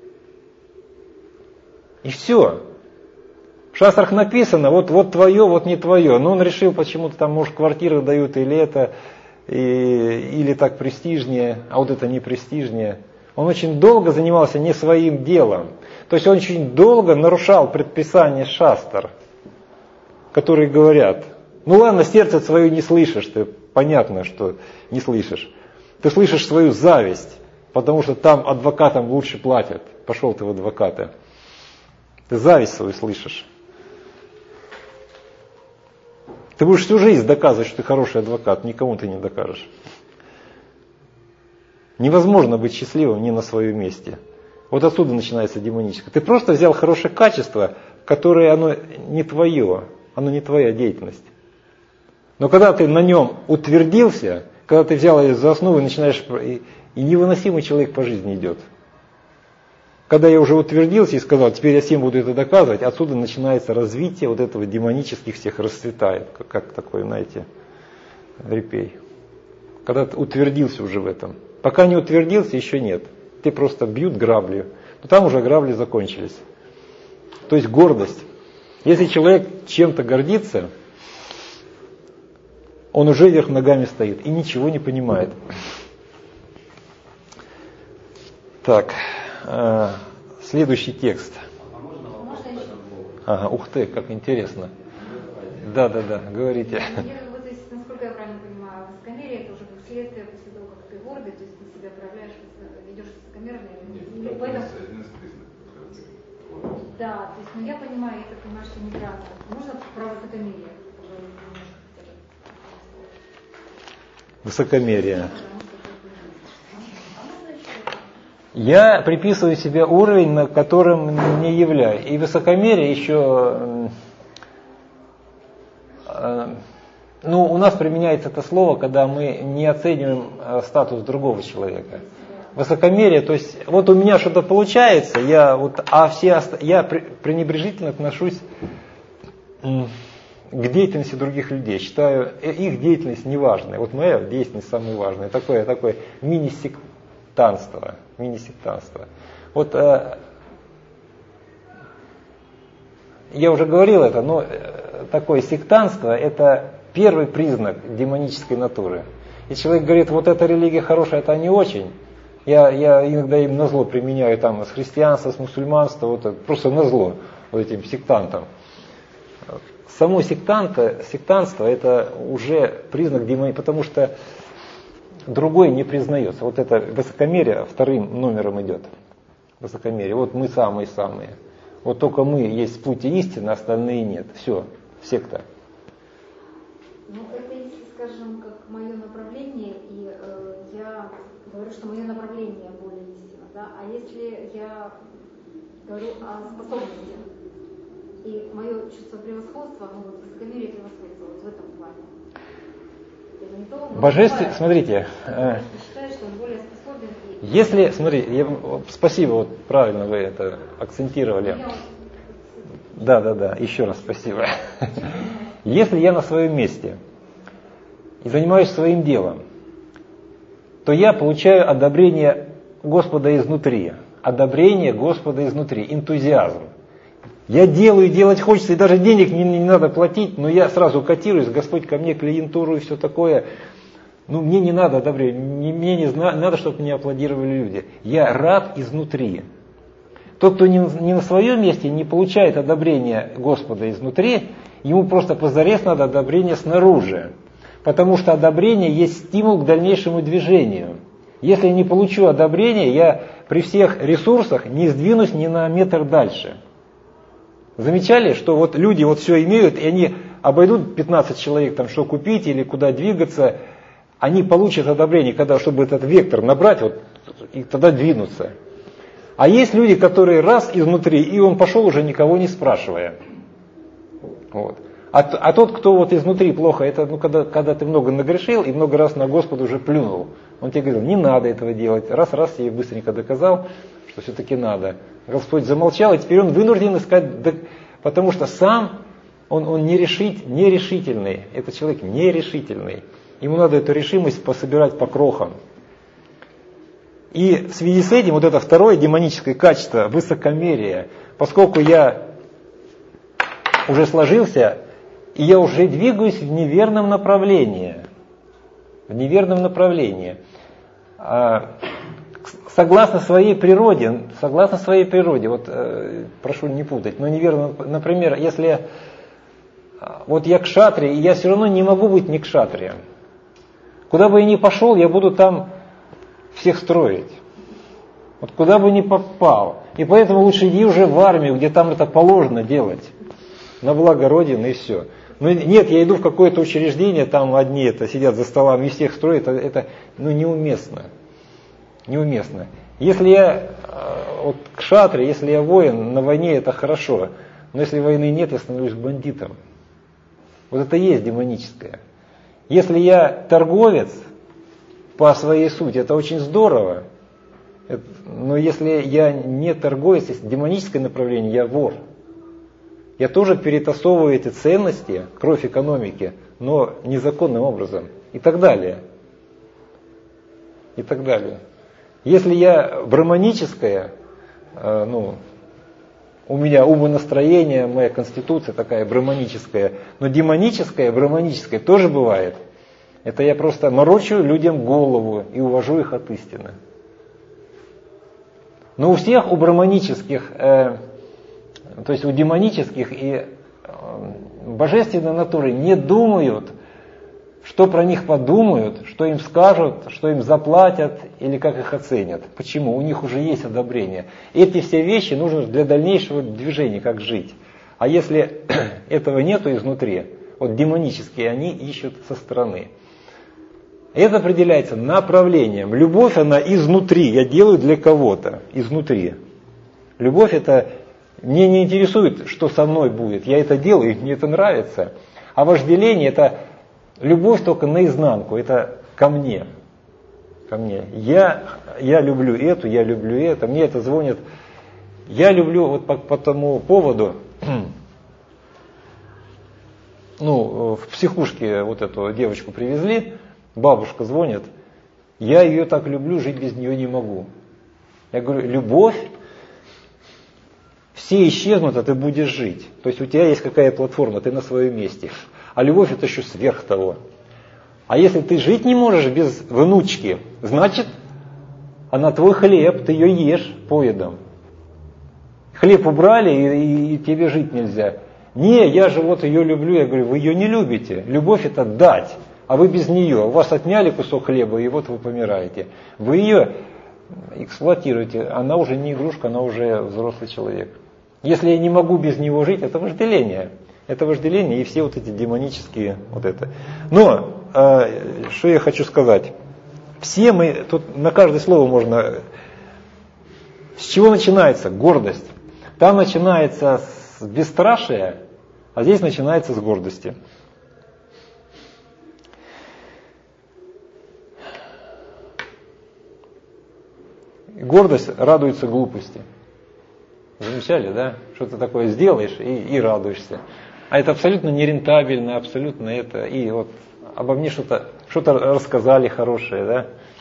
И все. В шастрах написано, вот, вот твое, вот не твое. Но он решил почему-то, там, может, квартиры дают, или это, и, или так престижнее, а вот это не престижнее. Он очень долго занимался не своим делом. То есть он очень долго нарушал предписания шастр, которые говорят, ну ладно, сердце свое не слышишь, ты понятно, что не слышишь. Ты слышишь свою зависть, потому что там адвокатам лучше платят. Пошел ты в адвокаты. Ты зависть свою слышишь. Ты будешь всю жизнь доказывать, что ты хороший адвокат, никому ты не докажешь. Невозможно быть счастливым не на своем месте. Вот отсюда начинается демоническое. Ты просто взял хорошее качество, которое оно не твое, оно не твоя деятельность. Но когда ты на нем утвердился, когда ты взял ее за основу и начинаешь, и, и невыносимый человек по жизни идет. Когда я уже утвердился и сказал, теперь я всем буду это доказывать, отсюда начинается развитие вот этого демонических всех расцветает, как, как такой, знаете, репей. Когда ты утвердился уже в этом. Пока не утвердился, еще нет. Ты просто бьют грабли, но там уже грабли закончились. То есть гордость. Если человек чем-то гордится, он уже вверх ногами стоит и ничего не понимает. Так, э, следующий текст. Ага, ух ты, как интересно. Да, да, да, говорите. Вот здесь, насколько я правильно понимаю, высокомерие это уже как следствие после того, как ты гордый, то есть ты себя проявляешь, ведешь высокомерно, или в этом... Да, то есть, ну я понимаю, я так понимаю, что неправильно. Можно про высокомерие? Высокомерие. Я приписываю себе уровень, на котором не являюсь. И высокомерие еще... Ну, у нас применяется это слово, когда мы не оцениваем статус другого человека. Высокомерие, то есть, вот у меня что-то получается, я вот, а все, я пренебрежительно отношусь к деятельности других людей. Считаю их деятельность неважной. Вот моя деятельность самая важная. Такое, такое мини-сектантство. Мини-сектантство. Вот э, я уже говорил это, но такое сектантство это первый признак демонической натуры. И человек говорит, вот эта религия хорошая, это не очень. Я, я иногда им назло применяю там с христианства, с мусульманства, вот это, просто назло вот этим сектантам. Само сектанта, сектантство это уже признак демонии, потому что другой не признается. Вот это высокомерие вторым номером идет. Высокомерие. Вот мы самые-самые. Вот только мы есть в пути истины, остальные нет. Все, секта. Ну, это если, скажем, как мое направление, и э, я говорю, что мое направление более истинно, да, а если я говорю о способности, и мое чувство превосходства, ну, вот высокомерие превосходства, вот в этом плане. Это не то, Божественное, смотрите. Э, считаю, что он более способен. И... Если, смотри, я, спасибо, вот правильно вы это акцентировали. Да, да, да, еще раз спасибо. Если я на своем месте, и занимаюсь своим делом, то я получаю одобрение Господа изнутри. Одобрение Господа изнутри, энтузиазм. Я делаю, делать хочется, и даже денег не, не надо платить, но я сразу котируюсь, Господь ко мне клиентуру и все такое. Ну, мне не надо одобрения, мне не надо, чтобы мне аплодировали люди. Я рад изнутри. Тот, кто не, не на своем месте, не получает одобрения Господа изнутри, ему просто позарез надо одобрение снаружи. Потому что одобрение есть стимул к дальнейшему движению. Если я не получу одобрения, я при всех ресурсах не сдвинусь ни на метр дальше. Замечали, что вот люди вот все имеют, и они обойдут пятнадцать человек, там, что купить или куда двигаться, они получат одобрение, когда, чтобы этот вектор набрать, вот, и тогда двинуться. А есть люди, которые раз изнутри, и он пошел уже никого не спрашивая. Вот. А, а тот, кто вот изнутри плохо, это ну, когда, когда ты много нагрешил и много раз на Господа уже плюнул. Он тебе говорил, не надо этого делать. Раз-раз я быстренько доказал, что все-таки надо. Господь замолчал, и теперь он вынужден искать, да, потому что сам он, он нерешить, нерешительный. Этот человек нерешительный. Ему надо эту решимость пособирать по крохам. И в связи с этим вот это второе демоническое качество, высокомерие, поскольку я уже сложился, и я уже двигаюсь в неверном направлении. В неверном направлении. Согласно своей природе, согласно своей природе, вот прошу не путать, но неверно, например, если вот я кшатрий, и я все равно не могу быть не кшатрием. Куда бы я ни пошел, я буду там всех строить. Вот куда бы ни попал. И поэтому лучше иди уже в армию, где там это положено делать. На благо Родины и все. Но нет, я иду в какое-то учреждение, там одни это сидят за столами и всех строят, это, это ну, неуместно. Неуместно. Если я вот, кшатри, если я воин, на войне это хорошо. Но если войны нет, я становлюсь бандитом. Вот это и есть демоническое. Если я торговец по своей сути, это очень здорово. Но если я не торговец, если демоническое направление, я вор. Я тоже перетасовываю эти ценности, кровь экономики, но незаконным образом. И так далее. И так далее. Если я браманическое, ну, у меня умонастроение, моя конституция такая браманическая, но демоническое, браманическое тоже бывает. Это я просто морочу людям голову и увожу их от истины. Но у всех, у браманических, э, то есть у демонических и э, божественной натуры не думают, что про них подумают, что им скажут, что им заплатят или как их оценят. Почему? У них уже есть одобрение. Эти все вещи нужны для дальнейшего движения, как жить. А если этого нету изнутри, вот демонические они ищут со стороны. Это определяется направлением. Любовь, она изнутри. Я делаю для кого-то. Изнутри. Любовь это мне не интересует, что со мной будет. Я это делаю, и мне это нравится. А вожделение это любовь только наизнанку. Это ко мне. Ко мне. Я, я люблю эту, я люблю это. Мне это звонит. Я люблю вот по, по тому поводу. Ну, в психушке вот эту девочку привезли. Бабушка звонит, я ее так люблю, жить без нее не могу. Я говорю, любовь, все исчезнут, а ты будешь жить. То есть у тебя есть какая платформа, ты на своем месте. А любовь это еще сверх того. А если ты жить не можешь без внучки, значит, она твой хлеб, ты ее ешь поедом. Хлеб убрали, и, и, и тебе жить нельзя. Не, я же вот ее люблю. Я говорю, вы ее не любите. Любовь это дать. А вы без нее, у вас отняли кусок хлеба, и вот вы помираете. Вы ее эксплуатируете, она уже не игрушка, она уже взрослый человек. Если я не могу без него жить, это вожделение. Это вожделение и все вот эти демонические вот это. Но, э, что я хочу сказать. Все мы, тут на каждое слово можно... С чего начинается гордость? Там начинается с бесстрашия, а здесь начинается с гордости. Гордость радуется глупости. Замечали, да? Что ты такое сделаешь и, и радуешься. А это абсолютно нерентабельно, абсолютно это. И вот обо мне что-то что-то рассказали хорошее, да?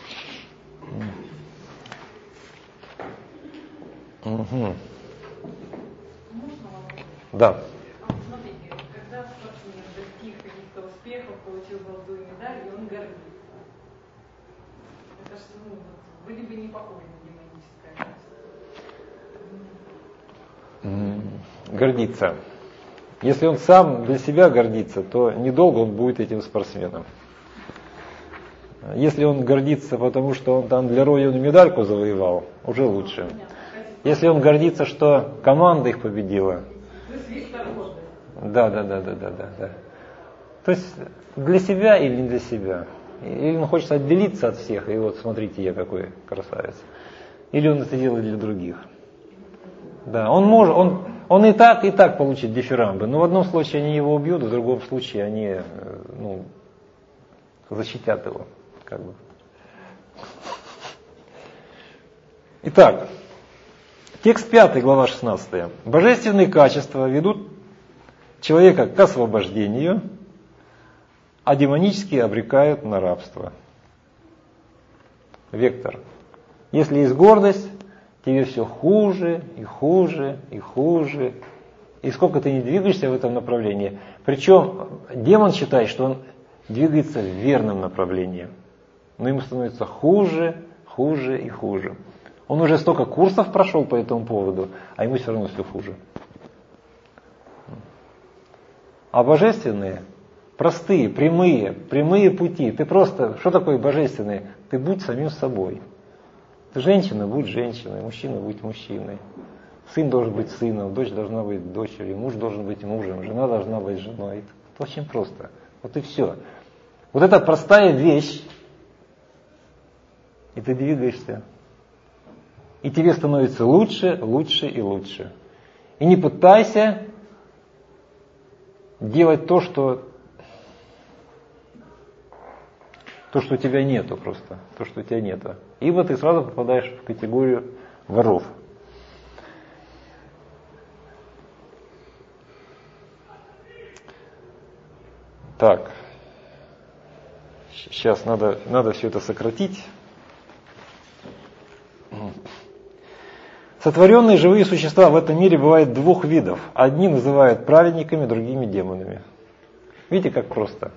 Угу. Да. А вот смотрите, когда спортсмен достиг каких-то успехов, получил золотую медаль, и он гордится. Это что, ну, вроде бы не похоже на демоническое качество. Гордиться. Если он сам для себя гордится, то недолго он будет этим спортсменом. Если он гордится, потому что он там для Родины медальку завоевал, уже лучше. Если он гордится, что команда их победила. Да, да, да, да, да, да, да. То есть для себя или не для себя. Или он хочет отделиться от всех, и вот смотрите, я какой красавец. Или он это делает для других. Да, он может, он, он и так, и так получит дифирамбы. Но в одном случае они его убьют, в другом случае они, ну, защитят его. Как бы. Итак, текст пятый, глава шестнадцатая. Божественные качества ведут человека к освобождению, а демонические обрекают на рабство. Вектор. Если есть гордость, тебе все хуже и хуже и хуже. И сколько ты не двигаешься в этом направлении. Причем демон считает, что он двигается в верном направлении. Но ему становится хуже, хуже и хуже. Он уже столько курсов прошел по этому поводу, а ему все равно все хуже. А божественные, простые, прямые, прямые пути. Ты просто, что такое божественные? Ты будь самим собой. Ты женщина, будь женщиной, мужчина, будь мужчиной. Сын должен быть сыном, дочь должна быть дочерью, муж должен быть мужем, жена должна быть женой. Это очень просто. Вот и все. Вот эта простая вещь, и ты двигаешься. И тебе становится лучше, лучше и лучше. И не пытайся делать то, что то, что у тебя нету просто. То, что у тебя нету. Ибо ты сразу попадаешь в категорию воров. Так. Сейчас надо, надо все это сократить. Сотворенные живые существа в этом мире бывают двух видов. Одни называют праведниками, другими демонами. Видите, как просто.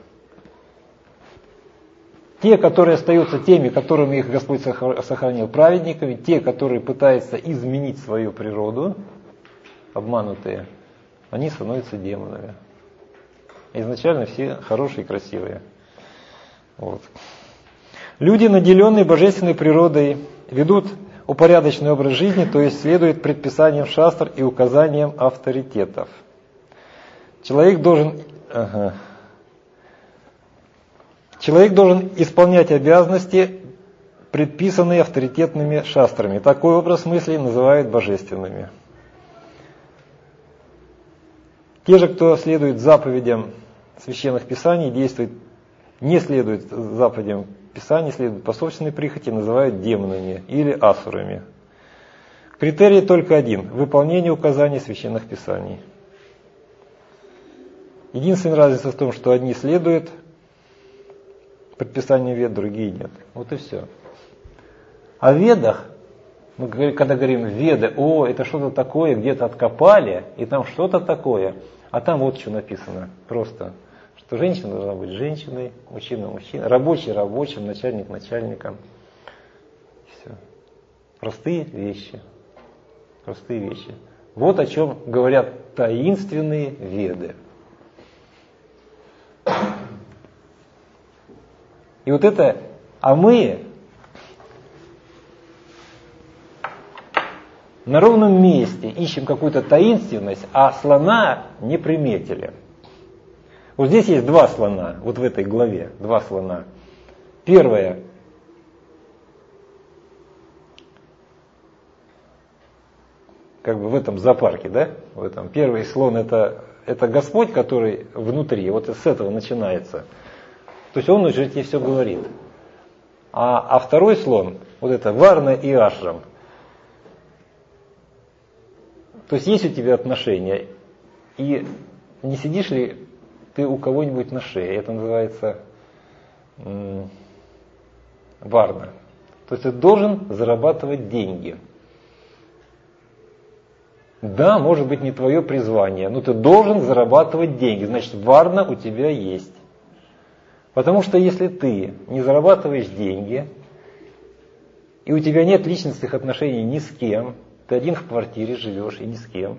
Те, которые остаются теми, которыми их Господь сохранил праведниками, те, которые пытаются изменить свою природу, обманутые, они становятся демонами. Изначально все хорошие и красивые. Вот. Люди, наделенные божественной природой, ведут упорядоченный образ жизни, то есть следует предписаниям шастр и указаниям авторитетов. Человек должен, ага. Человек должен исполнять обязанности, предписанные авторитетными шастрами. Такой образ мыслей называют божественными. Те же, кто следует заповедям священных писаний, действует, не следует заповедям Писаний, следует по собственной прихоти, называют демонами или асурами. Критерий только один – выполнение указаний священных писаний. Единственная разница в том, что одни следуют предписаниям вед, другие нет. Вот и все. А в ведах, мы когда говорим веды, о, это что-то такое, где-то откопали, и там что-то такое, а там вот что написано, просто, что женщина должна быть женщиной, мужчина мужчиной, рабочий рабочим, начальник начальником. Все. Простые вещи. Простые вещи. Вот о чем говорят таинственные веды. И вот это, а мы на ровном месте ищем какую-то таинственность, а слона не приметили. Вот здесь есть два слона, вот в этой главе, два слона. Первое. Как бы в этом зоопарке, да? В этом. Первый слон это, это Господь, который внутри, вот с этого начинается. То есть он уже тебе все говорит. А, а второй слон, вот это Варна и Ашрам. То есть есть у тебя отношения, и не сидишь ли ты у кого-нибудь на шее, это называется м- варна. То есть ты должен зарабатывать деньги. Да, может быть не твое призвание, но ты должен зарабатывать деньги. Значит, варна у тебя есть. Потому что если ты не зарабатываешь деньги, и у тебя нет личностных отношений ни с кем, ты один в квартире живешь и ни с кем,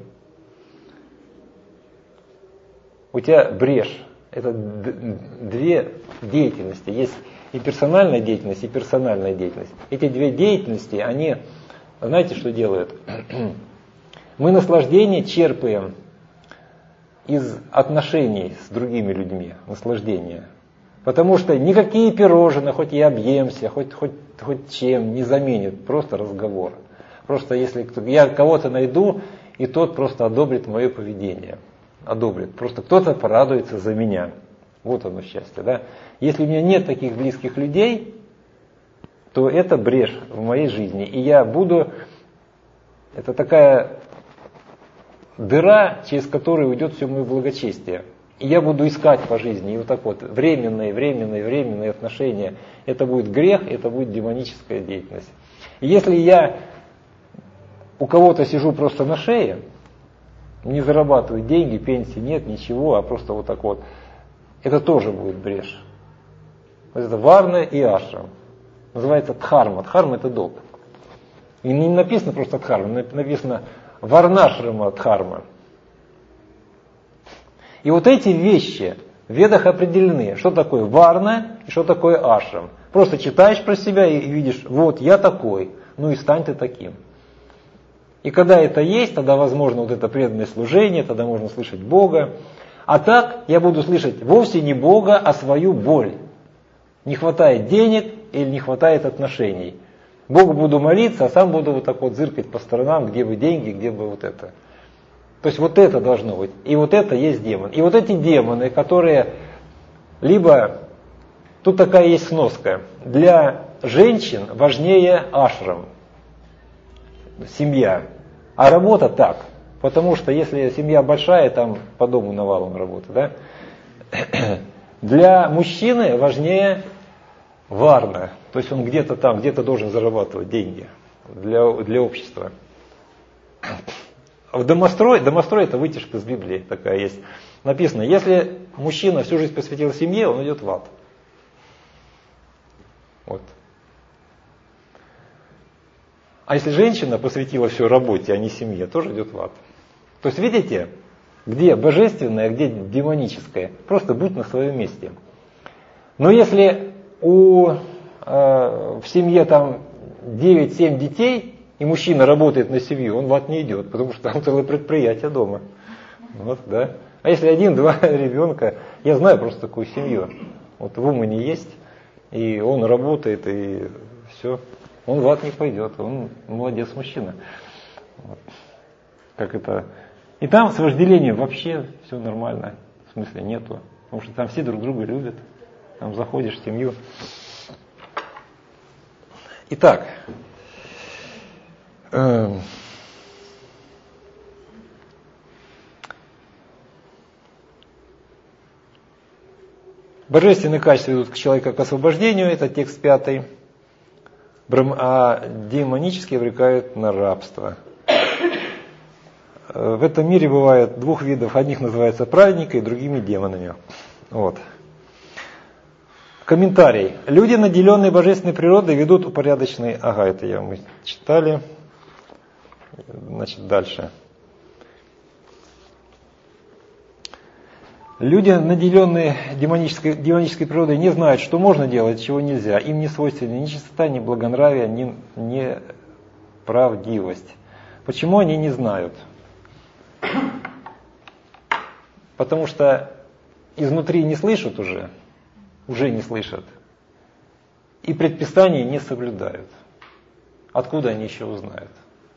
у тебя брешь. Это две деятельности. Есть и персональная деятельность, и персональная деятельность. Эти две деятельности, они, знаете, что делают? Мы наслаждение черпаем из отношений с другими людьми. Наслаждение. Потому что никакие пирожные, хоть и объемся, хоть, хоть, хоть чем, не заменят просто разговор. Просто если я кого-то найду, и тот просто одобрит мое поведение. Одобрит. Просто кто-то порадуется за меня. Вот оно счастье. Да? Если у меня нет таких близких людей, то это брешь в моей жизни. И я буду... Это такая дыра, через которую уйдет все мое благочестие. И я буду искать по жизни. И вот так вот, временные, временные, временные отношения. Это будет грех, это будет демоническая деятельность. И если я у кого-то сижу просто на шее, не зарабатываю деньги, пенсии нет, ничего, а просто вот так вот, это тоже будет брешь. Это варна и ашрам. Называется дхарма. Дхарма это долг. И не написано просто дхарма, написано варнашрама дхарма. И вот эти вещи в ведах определены, что такое варна и что такое ашрам. Просто читаешь про себя и видишь, вот я такой, ну и стань ты таким. И когда это есть, тогда возможно вот это преданное служение, тогда можно слышать Бога. А так я буду слышать вовсе не Бога, а свою боль. Не хватает денег или не хватает отношений. Богу буду молиться, а сам буду вот так вот зыркать по сторонам, где бы деньги, где бы вот это. То есть вот это должно быть. И вот это есть демон. И вот эти демоны, которые либо... Тут такая есть сноска. Для женщин важнее ашрам. Семья. А работа так. Потому что если семья большая, там по дому навалом работа. Да? Для мужчины важнее варна. То есть он где-то там, где-то должен зарабатывать деньги для, для общества. В домострой, домострой это вытяжка из Библии такая есть. Написано, если мужчина всю жизнь посвятил семье, он идет в ад. Вот. А если женщина посвятила все работе, а не семье, тоже идет в ад. То есть видите, где божественное, где демоническое. Просто будь на своем месте. Но если у, э, в семье там девять-семь детей, и мужчина работает на семью, он в ад не идет, потому что там целое предприятие дома. Вот, да. А если один-два ребенка, я знаю просто такую семью. Вот в Умане есть, и он работает, и все. Он в ад не пойдет, он молодец мужчина. Вот. Как это... И там с вожделением вообще все нормально, в смысле нету. Потому что там все друг друга любят. Там заходишь в семью. Итак, э, божественные качества ведут к человеку к освобождению, это текст пятый, а демонические обрекают на рабство. В этом мире бывает двух видов, одних называется праведниками, другими демонами. Вот. Комментарий. Люди, наделенные божественной природой, ведут упорядоченный... Ага, это я мы читали. Значит, дальше. Люди, наделенные демонической, демонической природой, не знают, что можно делать, чего нельзя. Им не свойственны ни чистота, ни благонравие, ни, ни правдивость. Почему они не знают? Потому что изнутри не слышат уже, уже не слышат. И предписания не соблюдают. Откуда они еще узнают?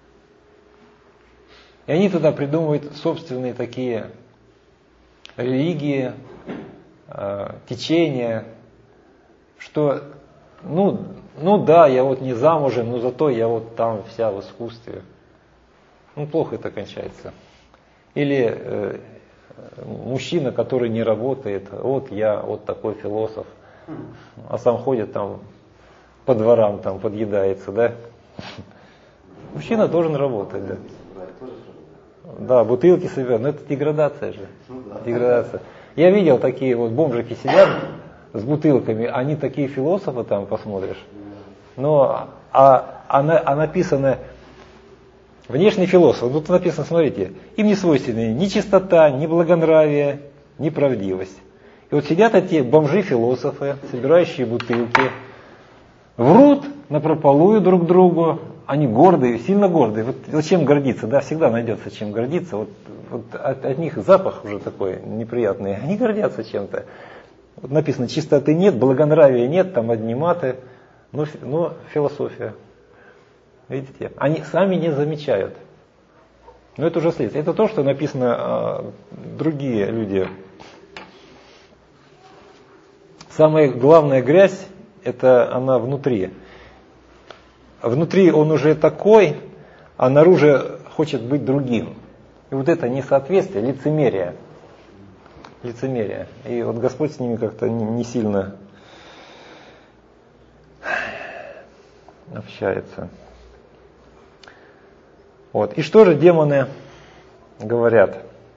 И они тогда придумывают собственные такие религии, э, течения, что, ну, ну да, я вот не замужем, но зато я вот там вся в искусстве. Ну, плохо это кончается. Или э, мужчина, который не работает, вот я вот такой философ, а сам ходит там по дворам, там подъедается, да? Мужчина должен работать, да. Да, бутылки собирать, но это деградация же. Деградация. Я видел такие вот бомжики сидят с бутылками, они такие философы там, посмотришь. Но, а, а, а написано, внешний философ, тут написано, смотрите, им не свойственны ни чистота, ни благонравие, ни правдивость. И вот сидят эти бомжи-философы, собирающие бутылки, врут напропалую друг другу, они гордые, сильно гордые. Вот, вот чем гордиться, да, всегда найдется чем гордиться. Вот, вот от, от них запах уже такой неприятный, они гордятся чем-то. Вот написано, чистоты нет, благонравия нет, там одни маты, но, но философия. Видите, они сами не замечают. Но это уже следствие. Это то, что написано а, другие люди. Самая главная грязь, это она внутри. Внутри он уже такой, а наружу хочет быть другим. И вот это несоответствие, лицемерие. Лицемерие. И вот Господь с ними как-то не, не сильно общается. Вот. И что же демоны говорят?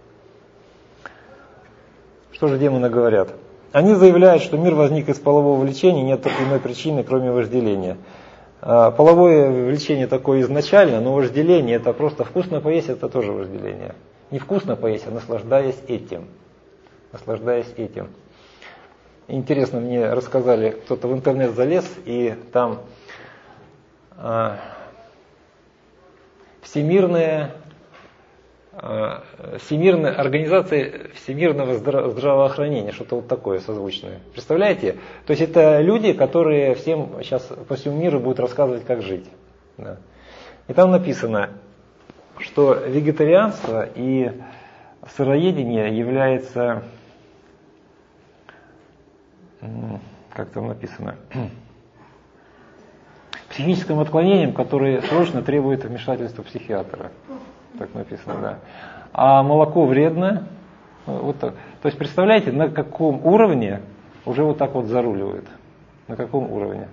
Что же демоны говорят? Они заявляют, что мир возник из полового влечения, нет иной причины, кроме вожделения. Половое влечение такое изначально, но вожделение это просто вкусно поесть, это тоже вожделение. Не вкусно поесть, а наслаждаясь этим. Наслаждаясь этим. Интересно, мне рассказали, кто-то в интернет залез, и там а, Всемирная, а, Всемирная организация всемирного здраво- здравоохранения, что-то вот такое созвучное. Представляете? То есть это люди, которые всем сейчас по всему миру будут рассказывать, как жить. Да. И там написано, что вегетарианство и сыроедение является, как там написано, психическим отклонением, которое срочно требует вмешательства психиатра. Так написано, да. А молоко вредно. Вот так. То есть представляете, на каком уровне уже вот так вот заруливают. На каком уровне?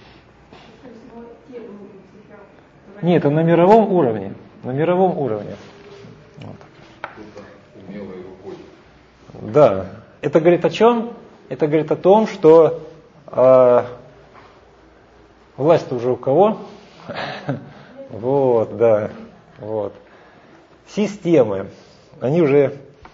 Нет, это на мировом уровне. На мировом уровне. Вот. Да. Это говорит о чем? Это говорит о том, что э, власть-то уже у кого? Вот, да. Вот. Системы. Они уже...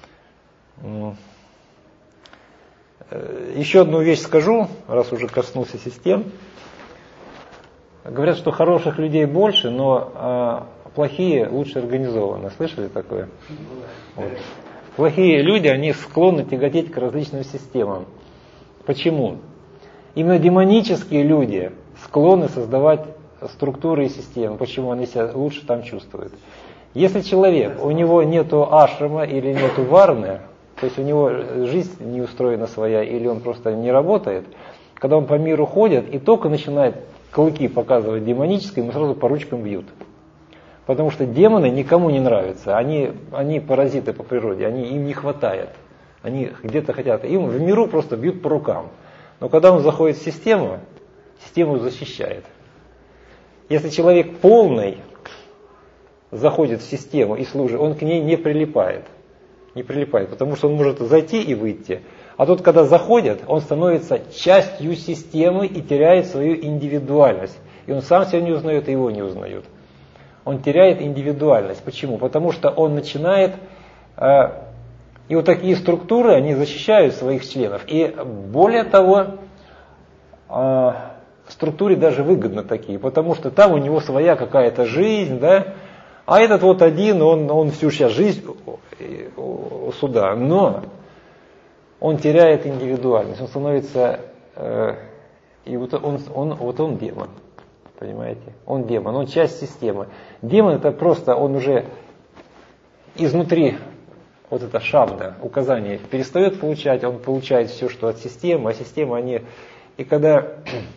Еще одну вещь скажу, раз уже коснулся систем. Говорят, что хороших людей больше, но а, плохие лучше организованы. Слышали такое? Вот. Плохие люди, они склонны тяготеть к различным системам. Почему? Именно демонические люди склонны создавать структуры и системы. Почему? Они себя лучше там чувствуют. Если человек, у него нету ашрама или нету варны, то есть у него жизнь не устроена своя, или он просто не работает, когда он по миру ходит и только начинает клыки показывать демоническое, ему сразу по ручкам бьют. Потому что демоны никому не нравятся, они, они паразиты по природе, они, им не хватает, они где-то хотят, им в миру просто бьют по рукам. Но когда он заходит в систему, систему защищает. Если человек полный заходит в систему и служит, он к ней не прилипает. Не прилипает, потому что он может зайти и выйти. А тот, когда заходит, он становится частью системы и теряет свою индивидуальность. И он сам себя не узнает, и его не узнают. Он теряет индивидуальность. Почему? Потому что он начинает... Э, и вот такие структуры, они защищают своих членов. И более того, э, структуре даже выгодно такие, потому что там у него своя какая-то жизнь, да? А этот вот один, он, он всю сейчас жизнь сюда, но он теряет индивидуальность, он становится, э, и вот он, он, вот он демон, понимаете? Он демон, он часть системы. Демон это просто, он уже изнутри, вот это шабда, указание, перестает получать, он получает все, что от системы, а система они, и когда...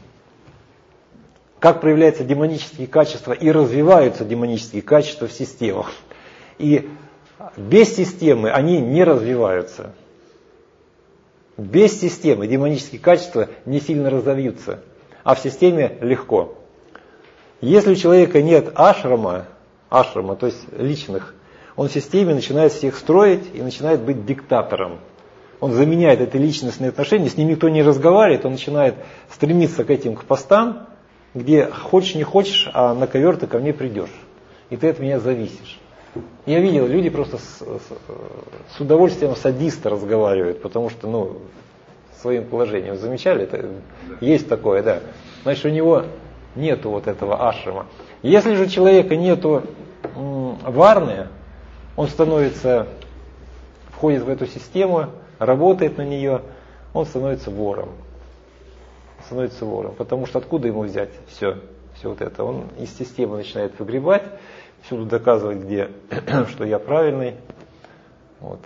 Как проявляются демонические качества и развиваются демонические качества в системах. И без системы они не развиваются. Без системы демонические качества не сильно разовьются, а в системе легко. Если у человека нет ашрама, ашрама, то есть личных, он в системе начинает всех строить и начинает быть диктатором. Он заменяет эти личностные отношения, с ним никто не разговаривает, он начинает стремиться к этим, к постам, где хочешь не хочешь, а на ковер ты ко мне придешь. И ты от меня зависишь. Я видел, люди просто с, с, с удовольствием садиста разговаривают, потому что, ну, своим положением. Замечали? Это, есть такое, да. Значит, у него нету вот этого ашрама. Если же у человека нету м, варны, он становится, входит в эту систему, работает на нее, он становится вором. Становится вором. Потому что откуда ему взять все, все вот это? Он из системы начинает выгребать, всюду доказывать, где, что я правильный. Вот.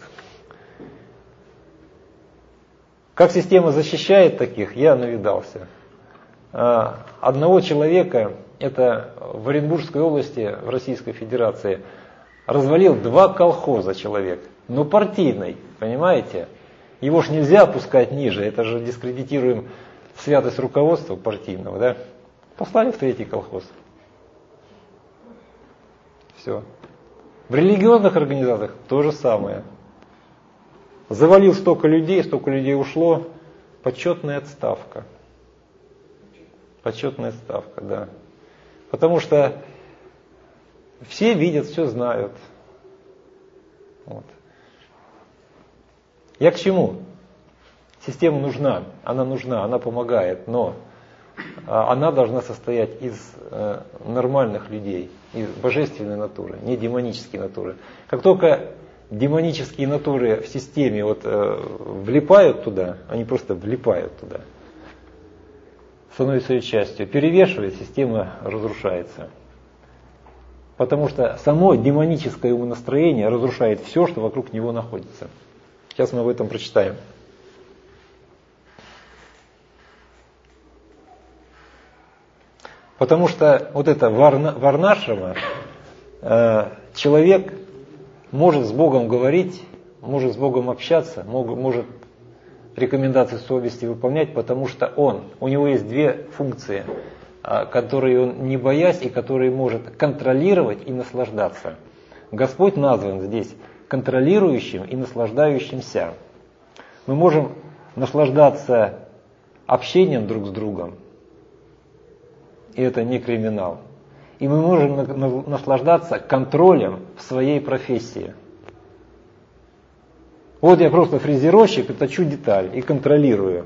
Как система защищает таких, я навидался. Одного человека, это в Оренбургской области, в Российской Федерации, развалил два колхоза человек, но партийный, понимаете? Его ж нельзя опускать ниже, это же дискредитируем святость руководства партийного, да? Послали в третий колхоз. Все. В религиозных организациях то же самое. Завалил столько людей, столько людей ушло, почетная отставка. Почетная отставка, да. Потому что все видят, все знают. Вот. Я к чему? Система нужна, она нужна, она помогает, но она должна состоять из нормальных людей, из божественной натуры, не демонической натуры. Как только демонические натуры в системе вот, влипают туда, они просто влипают туда, становятся ее частью, перевешивает, система разрушается. Потому что само демоническое умонастроение разрушает все, что вокруг него находится. Сейчас мы об этом прочитаем. Потому что вот это варна, варнашрама, э, человек может с Богом говорить, может с Богом общаться, мог, может рекомендации совести выполнять, потому что он, у него есть две функции, э, которые он не боясь и которые может контролировать и наслаждаться. Господь назван здесь контролирующим и наслаждающимся. Мы можем наслаждаться общением друг с другом, и это не криминал. И мы можем наслаждаться контролем в своей профессии. Вот я просто фрезеровщик и точу деталь, и контролирую.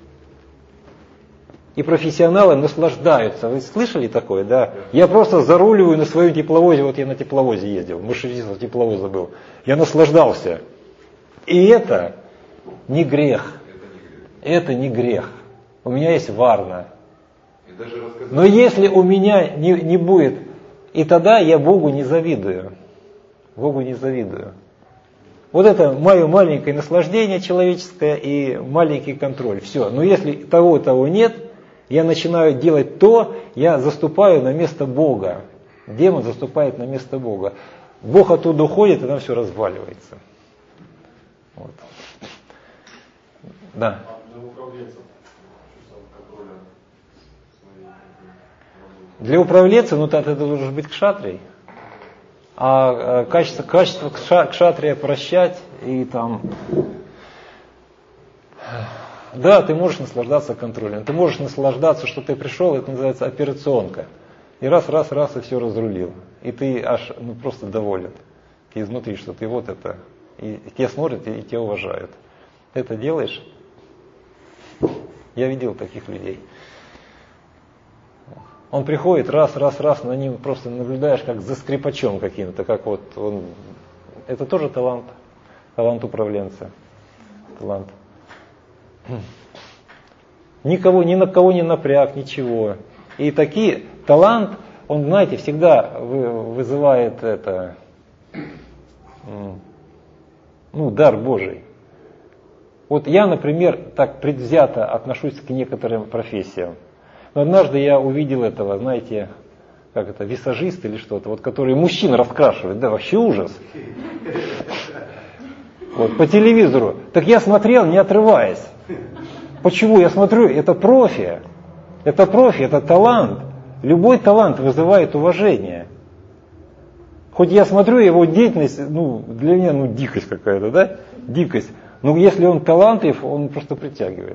И профессионалы наслаждаются. Вы слышали такое, да? Я просто заруливаю на своем тепловозе, вот я на тепловозе ездил, машинист тепловоза был. Я наслаждался. И это не грех. Это не грех. У меня есть варна. Но если у меня не, не будет, и тогда я Богу не завидую. Богу не завидую. Вот это мое маленькое наслаждение человеческое и маленький контроль. Все. Но если того того нет, я начинаю делать то, я заступаю на место Бога. Демон заступает на место Бога. Бог оттуда уходит, и там все разваливается. Вот. Да. Для управленца, ну тогда ты должен быть кшатрий. А качество, качество кшатрия прощать и там... Да, ты можешь наслаждаться контролем. Ты можешь наслаждаться, что ты пришел, это называется операционка. И раз, раз, раз, и все разрулил. И ты аж ну, просто доволен. И изнутри, что ты вот это. И тебя смотрят, и тебя уважают. Это делаешь? Я видел таких людей. Он приходит, раз, раз, раз, на ним просто наблюдаешь, как за скрипачом каким-то, как вот он. Это тоже талант. Талант управленца. Талант. Никого, ни на кого не напряг, ничего. И такие, талант, он, знаете, всегда вызывает это, ну, дар Божий. Вот я, например, так предвзято отношусь к некоторым профессиям. Но однажды я увидел этого, знаете, как это, висажист или что-то, вот, который мужчин раскрашивает, да, вообще ужас. вот, по телевизору. Так я смотрел, не отрываясь. Почему? Я смотрю, это профи. Это профи, это талант. Любой талант вызывает уважение. Хоть я смотрю его деятельность, ну, для меня, ну, дикость какая-то, да? Дикость. Но если он талантлив, он просто притягивает.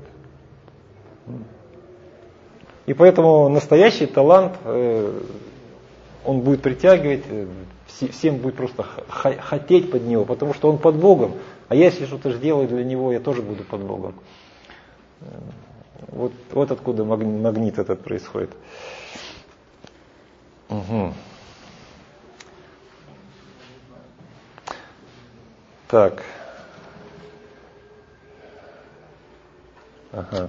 И поэтому настоящий талант, он будет притягивать, всем будет просто хотеть под него, потому что он под Богом. А я, если что-то сделаю для него, я тоже буду под Богом. Вот, вот откуда магнит этот происходит. Угу. Так. Ага.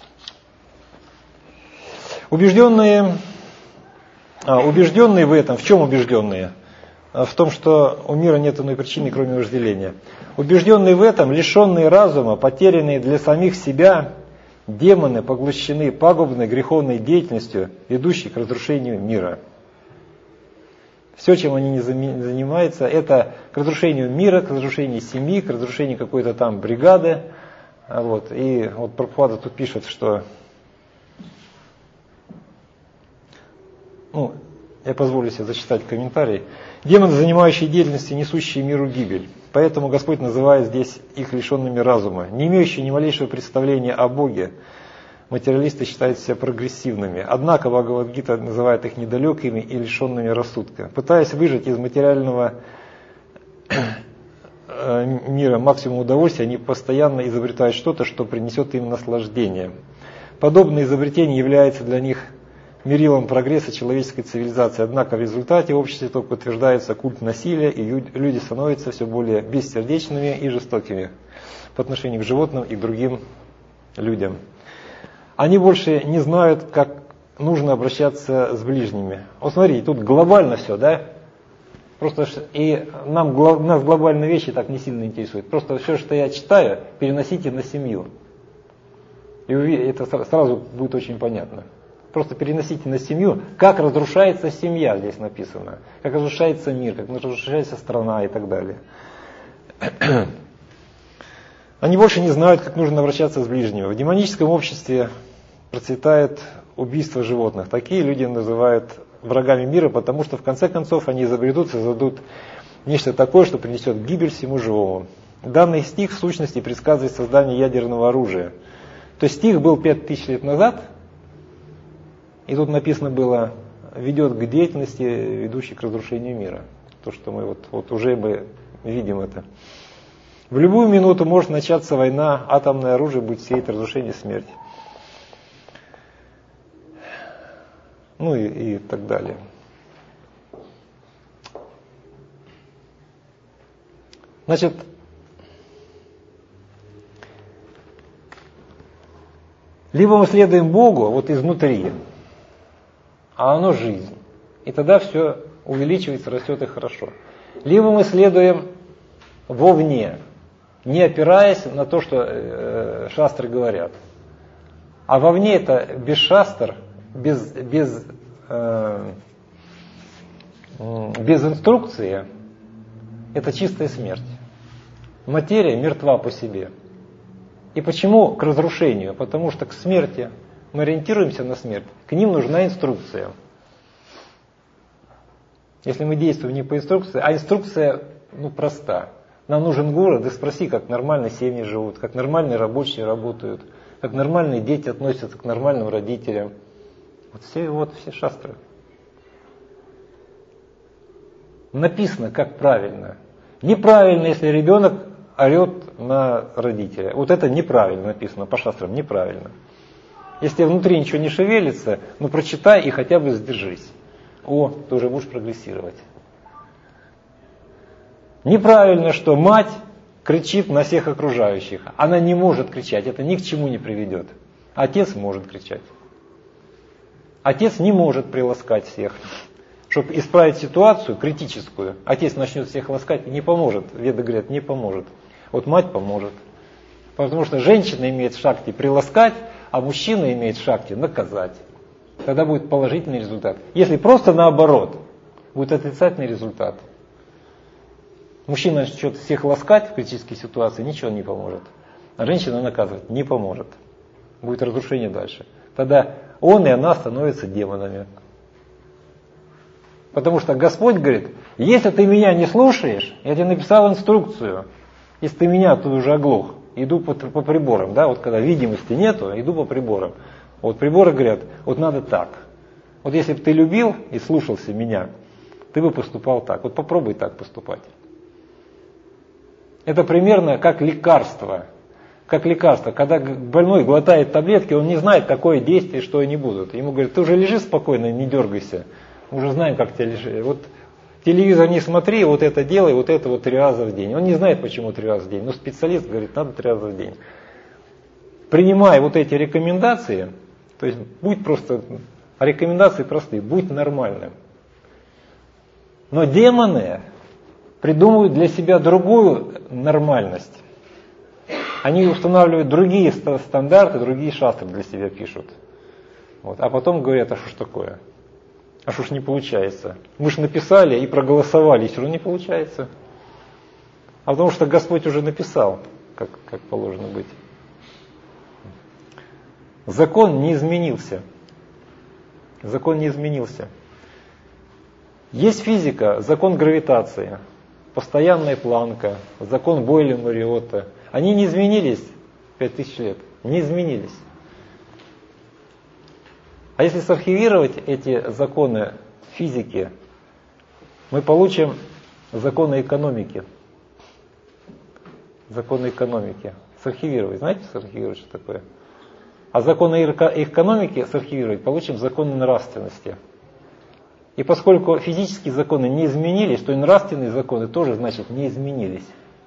Убежденные, а, убежденные в этом, в чем убежденные? В том, что у мира нет иной причины, кроме вожделения. Убежденные в этом, лишенные разума, потерянные для самих себя, демоны поглощены пагубной греховной деятельностью, ведущей к разрушению мира. Все, чем они не занимаются, это к разрушению мира, к разрушению семьи, к разрушению какой-то там бригады. Вот. И вот Прабхупада тут пишет, что... Ну, я позволю себе зачитать комментарий. Демоны, занимающие деятельностью, несущие миру гибель. Поэтому Господь называет здесь их лишенными разума. Не имеющие ни малейшего представления о Боге, материалисты считают себя прогрессивными. Однако Бхагавад-гита называет их недалекими и лишенными рассудка. Пытаясь выжать из материального мира максимум удовольствия, они постоянно изобретают что-то, что принесет им наслаждение. Подобное изобретение является для них мерилом прогресса человеческой цивилизации. Однако в результате в обществе только утверждается культ насилия, и люди становятся все более бессердечными и жестокими по отношению к животным и к другим людям. Они больше не знают, как нужно обращаться с ближними. Вот смотрите, тут глобально все, да? Просто и нам, нас глобальные вещи так не сильно интересуют. Просто все, что я читаю, переносите на семью. И это сразу будет очень понятно. Просто переносите на семью, как разрушается семья, здесь написано, как разрушается мир, как разрушается страна и так далее. Они больше не знают, как нужно обращаться с ближними. В демоническом обществе процветает убийство животных. Такие люди называют врагами мира, потому что в конце концов они изобретут, создадут нечто такое, что принесет гибель всему живому. Данный стих в сущности предсказывает создание ядерного оружия. То есть стих был пять тысяч лет назад, и тут написано было, ведет к деятельности, ведущей к разрушению мира. То, что мы вот, вот уже мы видим это. В любую минуту может начаться война, атомное оружие будет сеять разрушение, смерть. Ну и, и так далее. Значит, либо мы следуем Богу вот изнутри, а оно жизнь. И тогда все увеличивается, растет и хорошо. Либо мы следуем вовне, не опираясь на то, что э, шастры говорят. А вовне это без шастр, без, без, э, без инструкции, это чистая смерть. Материя мертва по себе. И почему к разрушению? Потому что к смерти мы ориентируемся на смерть, к ним нужна инструкция. Если мы действуем не по инструкции, а инструкция ну, проста. Нам нужен город, и спроси, как нормальные семьи живут, как нормальные рабочие работают, как нормальные дети относятся к нормальным родителям. Вот все, вот все шастры. Написано, как правильно. Неправильно, если ребенок орет на родителя. Вот это неправильно написано по шастрам, неправильно. Если внутри ничего не шевелится, ну прочитай и хотя бы сдержись. О, ты уже будешь прогрессировать. Неправильно, что мать кричит на всех окружающих. Она не может кричать, это ни к чему не приведет. Отец может кричать. Отец не может приласкать всех. Чтобы исправить ситуацию критическую, отец начнет всех ласкать и не поможет. Веды говорят, не поможет. Вот мать поможет. Потому что женщина имеет в шакти приласкать, а мужчина имеет в шакти наказать. Тогда будет положительный результат. Если просто наоборот, будет отрицательный результат. Мужчина начнет всех ласкать в критической ситуации, ничего не поможет. А женщина наказывать не поможет. Будет разрушение дальше. Тогда он и она становятся демонами. Потому что Господь говорит, если ты меня не слушаешь, я тебе написал инструкцию, если ты меня, то уже оглох, иду по, по приборам, да, вот когда видимости нету, иду по приборам. Вот приборы говорят, вот надо так. Вот если бы ты любил и слушался меня, ты бы поступал так. Вот попробуй так поступать. Это примерно как лекарство. Как лекарство. Когда больной глотает таблетки, он не знает, какое действие, что они будут. Ему говорят, ты уже лежи спокойно, не дергайся. Мы уже знаем, как тебя лежишь. Вот телевизор не смотри, вот это делай, вот это вот три раза в день. Он не знает, почему три раза в день. Но специалист говорит, надо три раза в день. Принимай вот эти рекомендации, то есть будь просто, рекомендации простые, будь нормальным. Но демоны придумывают для себя другую нормальность. Они устанавливают другие стандарты, другие шастры для себя пишут. Вот. А потом говорят, а что ж такое? А что ж не получается? Мы же написали и проголосовали, и все равно не получается. А потому что Господь уже написал, как, как положено быть. Закон не изменился. Закон не изменился. Есть физика, закон гравитации, постоянная планка, закон Бойля-Мариотта. Они не изменились пять тысяч лет. Не изменились. А если сархивировать эти законы физики, мы получим законы экономики. Законы экономики. Сархивировать. Знаете, сархивировать, что такое? А законы экономики сархивировать, получим законы нравственности. И поскольку физические законы не изменились, то и нравственные законы тоже, значит, не изменились.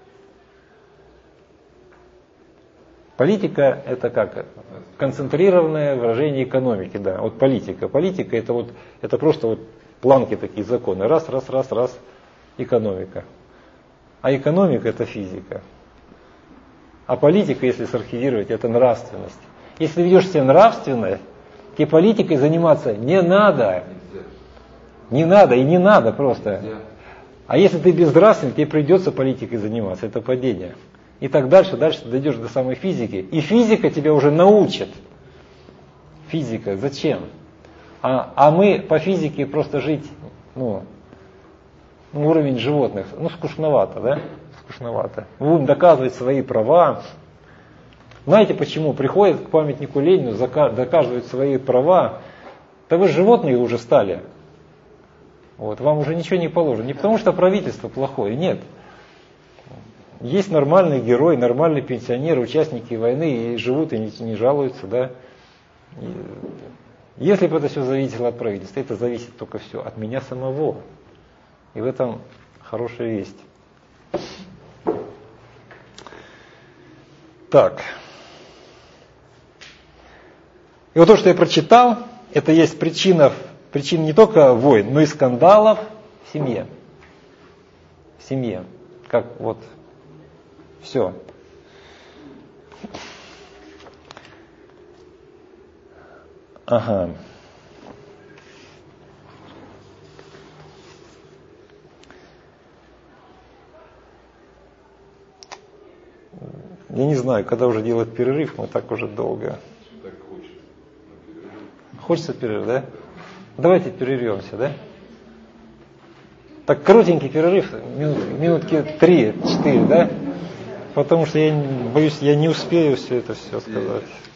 Политика – это как? Концентрированное выражение экономики, да. Вот политика. Политика – это вот, это просто вот планки такие законы. Раз, раз, раз, раз. Экономика. А экономика – это физика. А политика, если сархивировать, это нравственность. Если ты ведешь себя нравственно, тебе политикой заниматься не надо. Не надо и не надо просто. А если ты безнравственный, тебе придется политикой заниматься. Это падение. И так дальше, дальше ты дойдешь до самой физики. И физика тебя уже научит. Физика, зачем? А, а мы по физике просто жить, ну, уровень животных, ну, скучновато, да? Скучновато. Мы будем доказывать свои права. Знаете почему? Приходят к памятнику Ленину, доказывают свои права. Да вы животные уже стали. Вот, вам уже ничего не положено. Не потому что правительство плохое, нет. Есть нормальные герои, нормальные пенсионеры, участники войны, и живут, и не, не жалуются, да. И, если бы это все зависело от правительства, это зависит только все от меня самого. И в этом хорошая весть. Так. И вот то, что я прочитал, это есть причина, причина не только войн, но и скандалов в семье. В семье. Как вот все. Ага. Я не знаю, когда уже делать перерыв, мы так уже долго. Так хочется. Хочется перерыв, да? Давайте перервемся, да? Так коротенький перерыв, минут, минутки три-четыре, да? Потому что я боюсь, я не успею все это все сказать.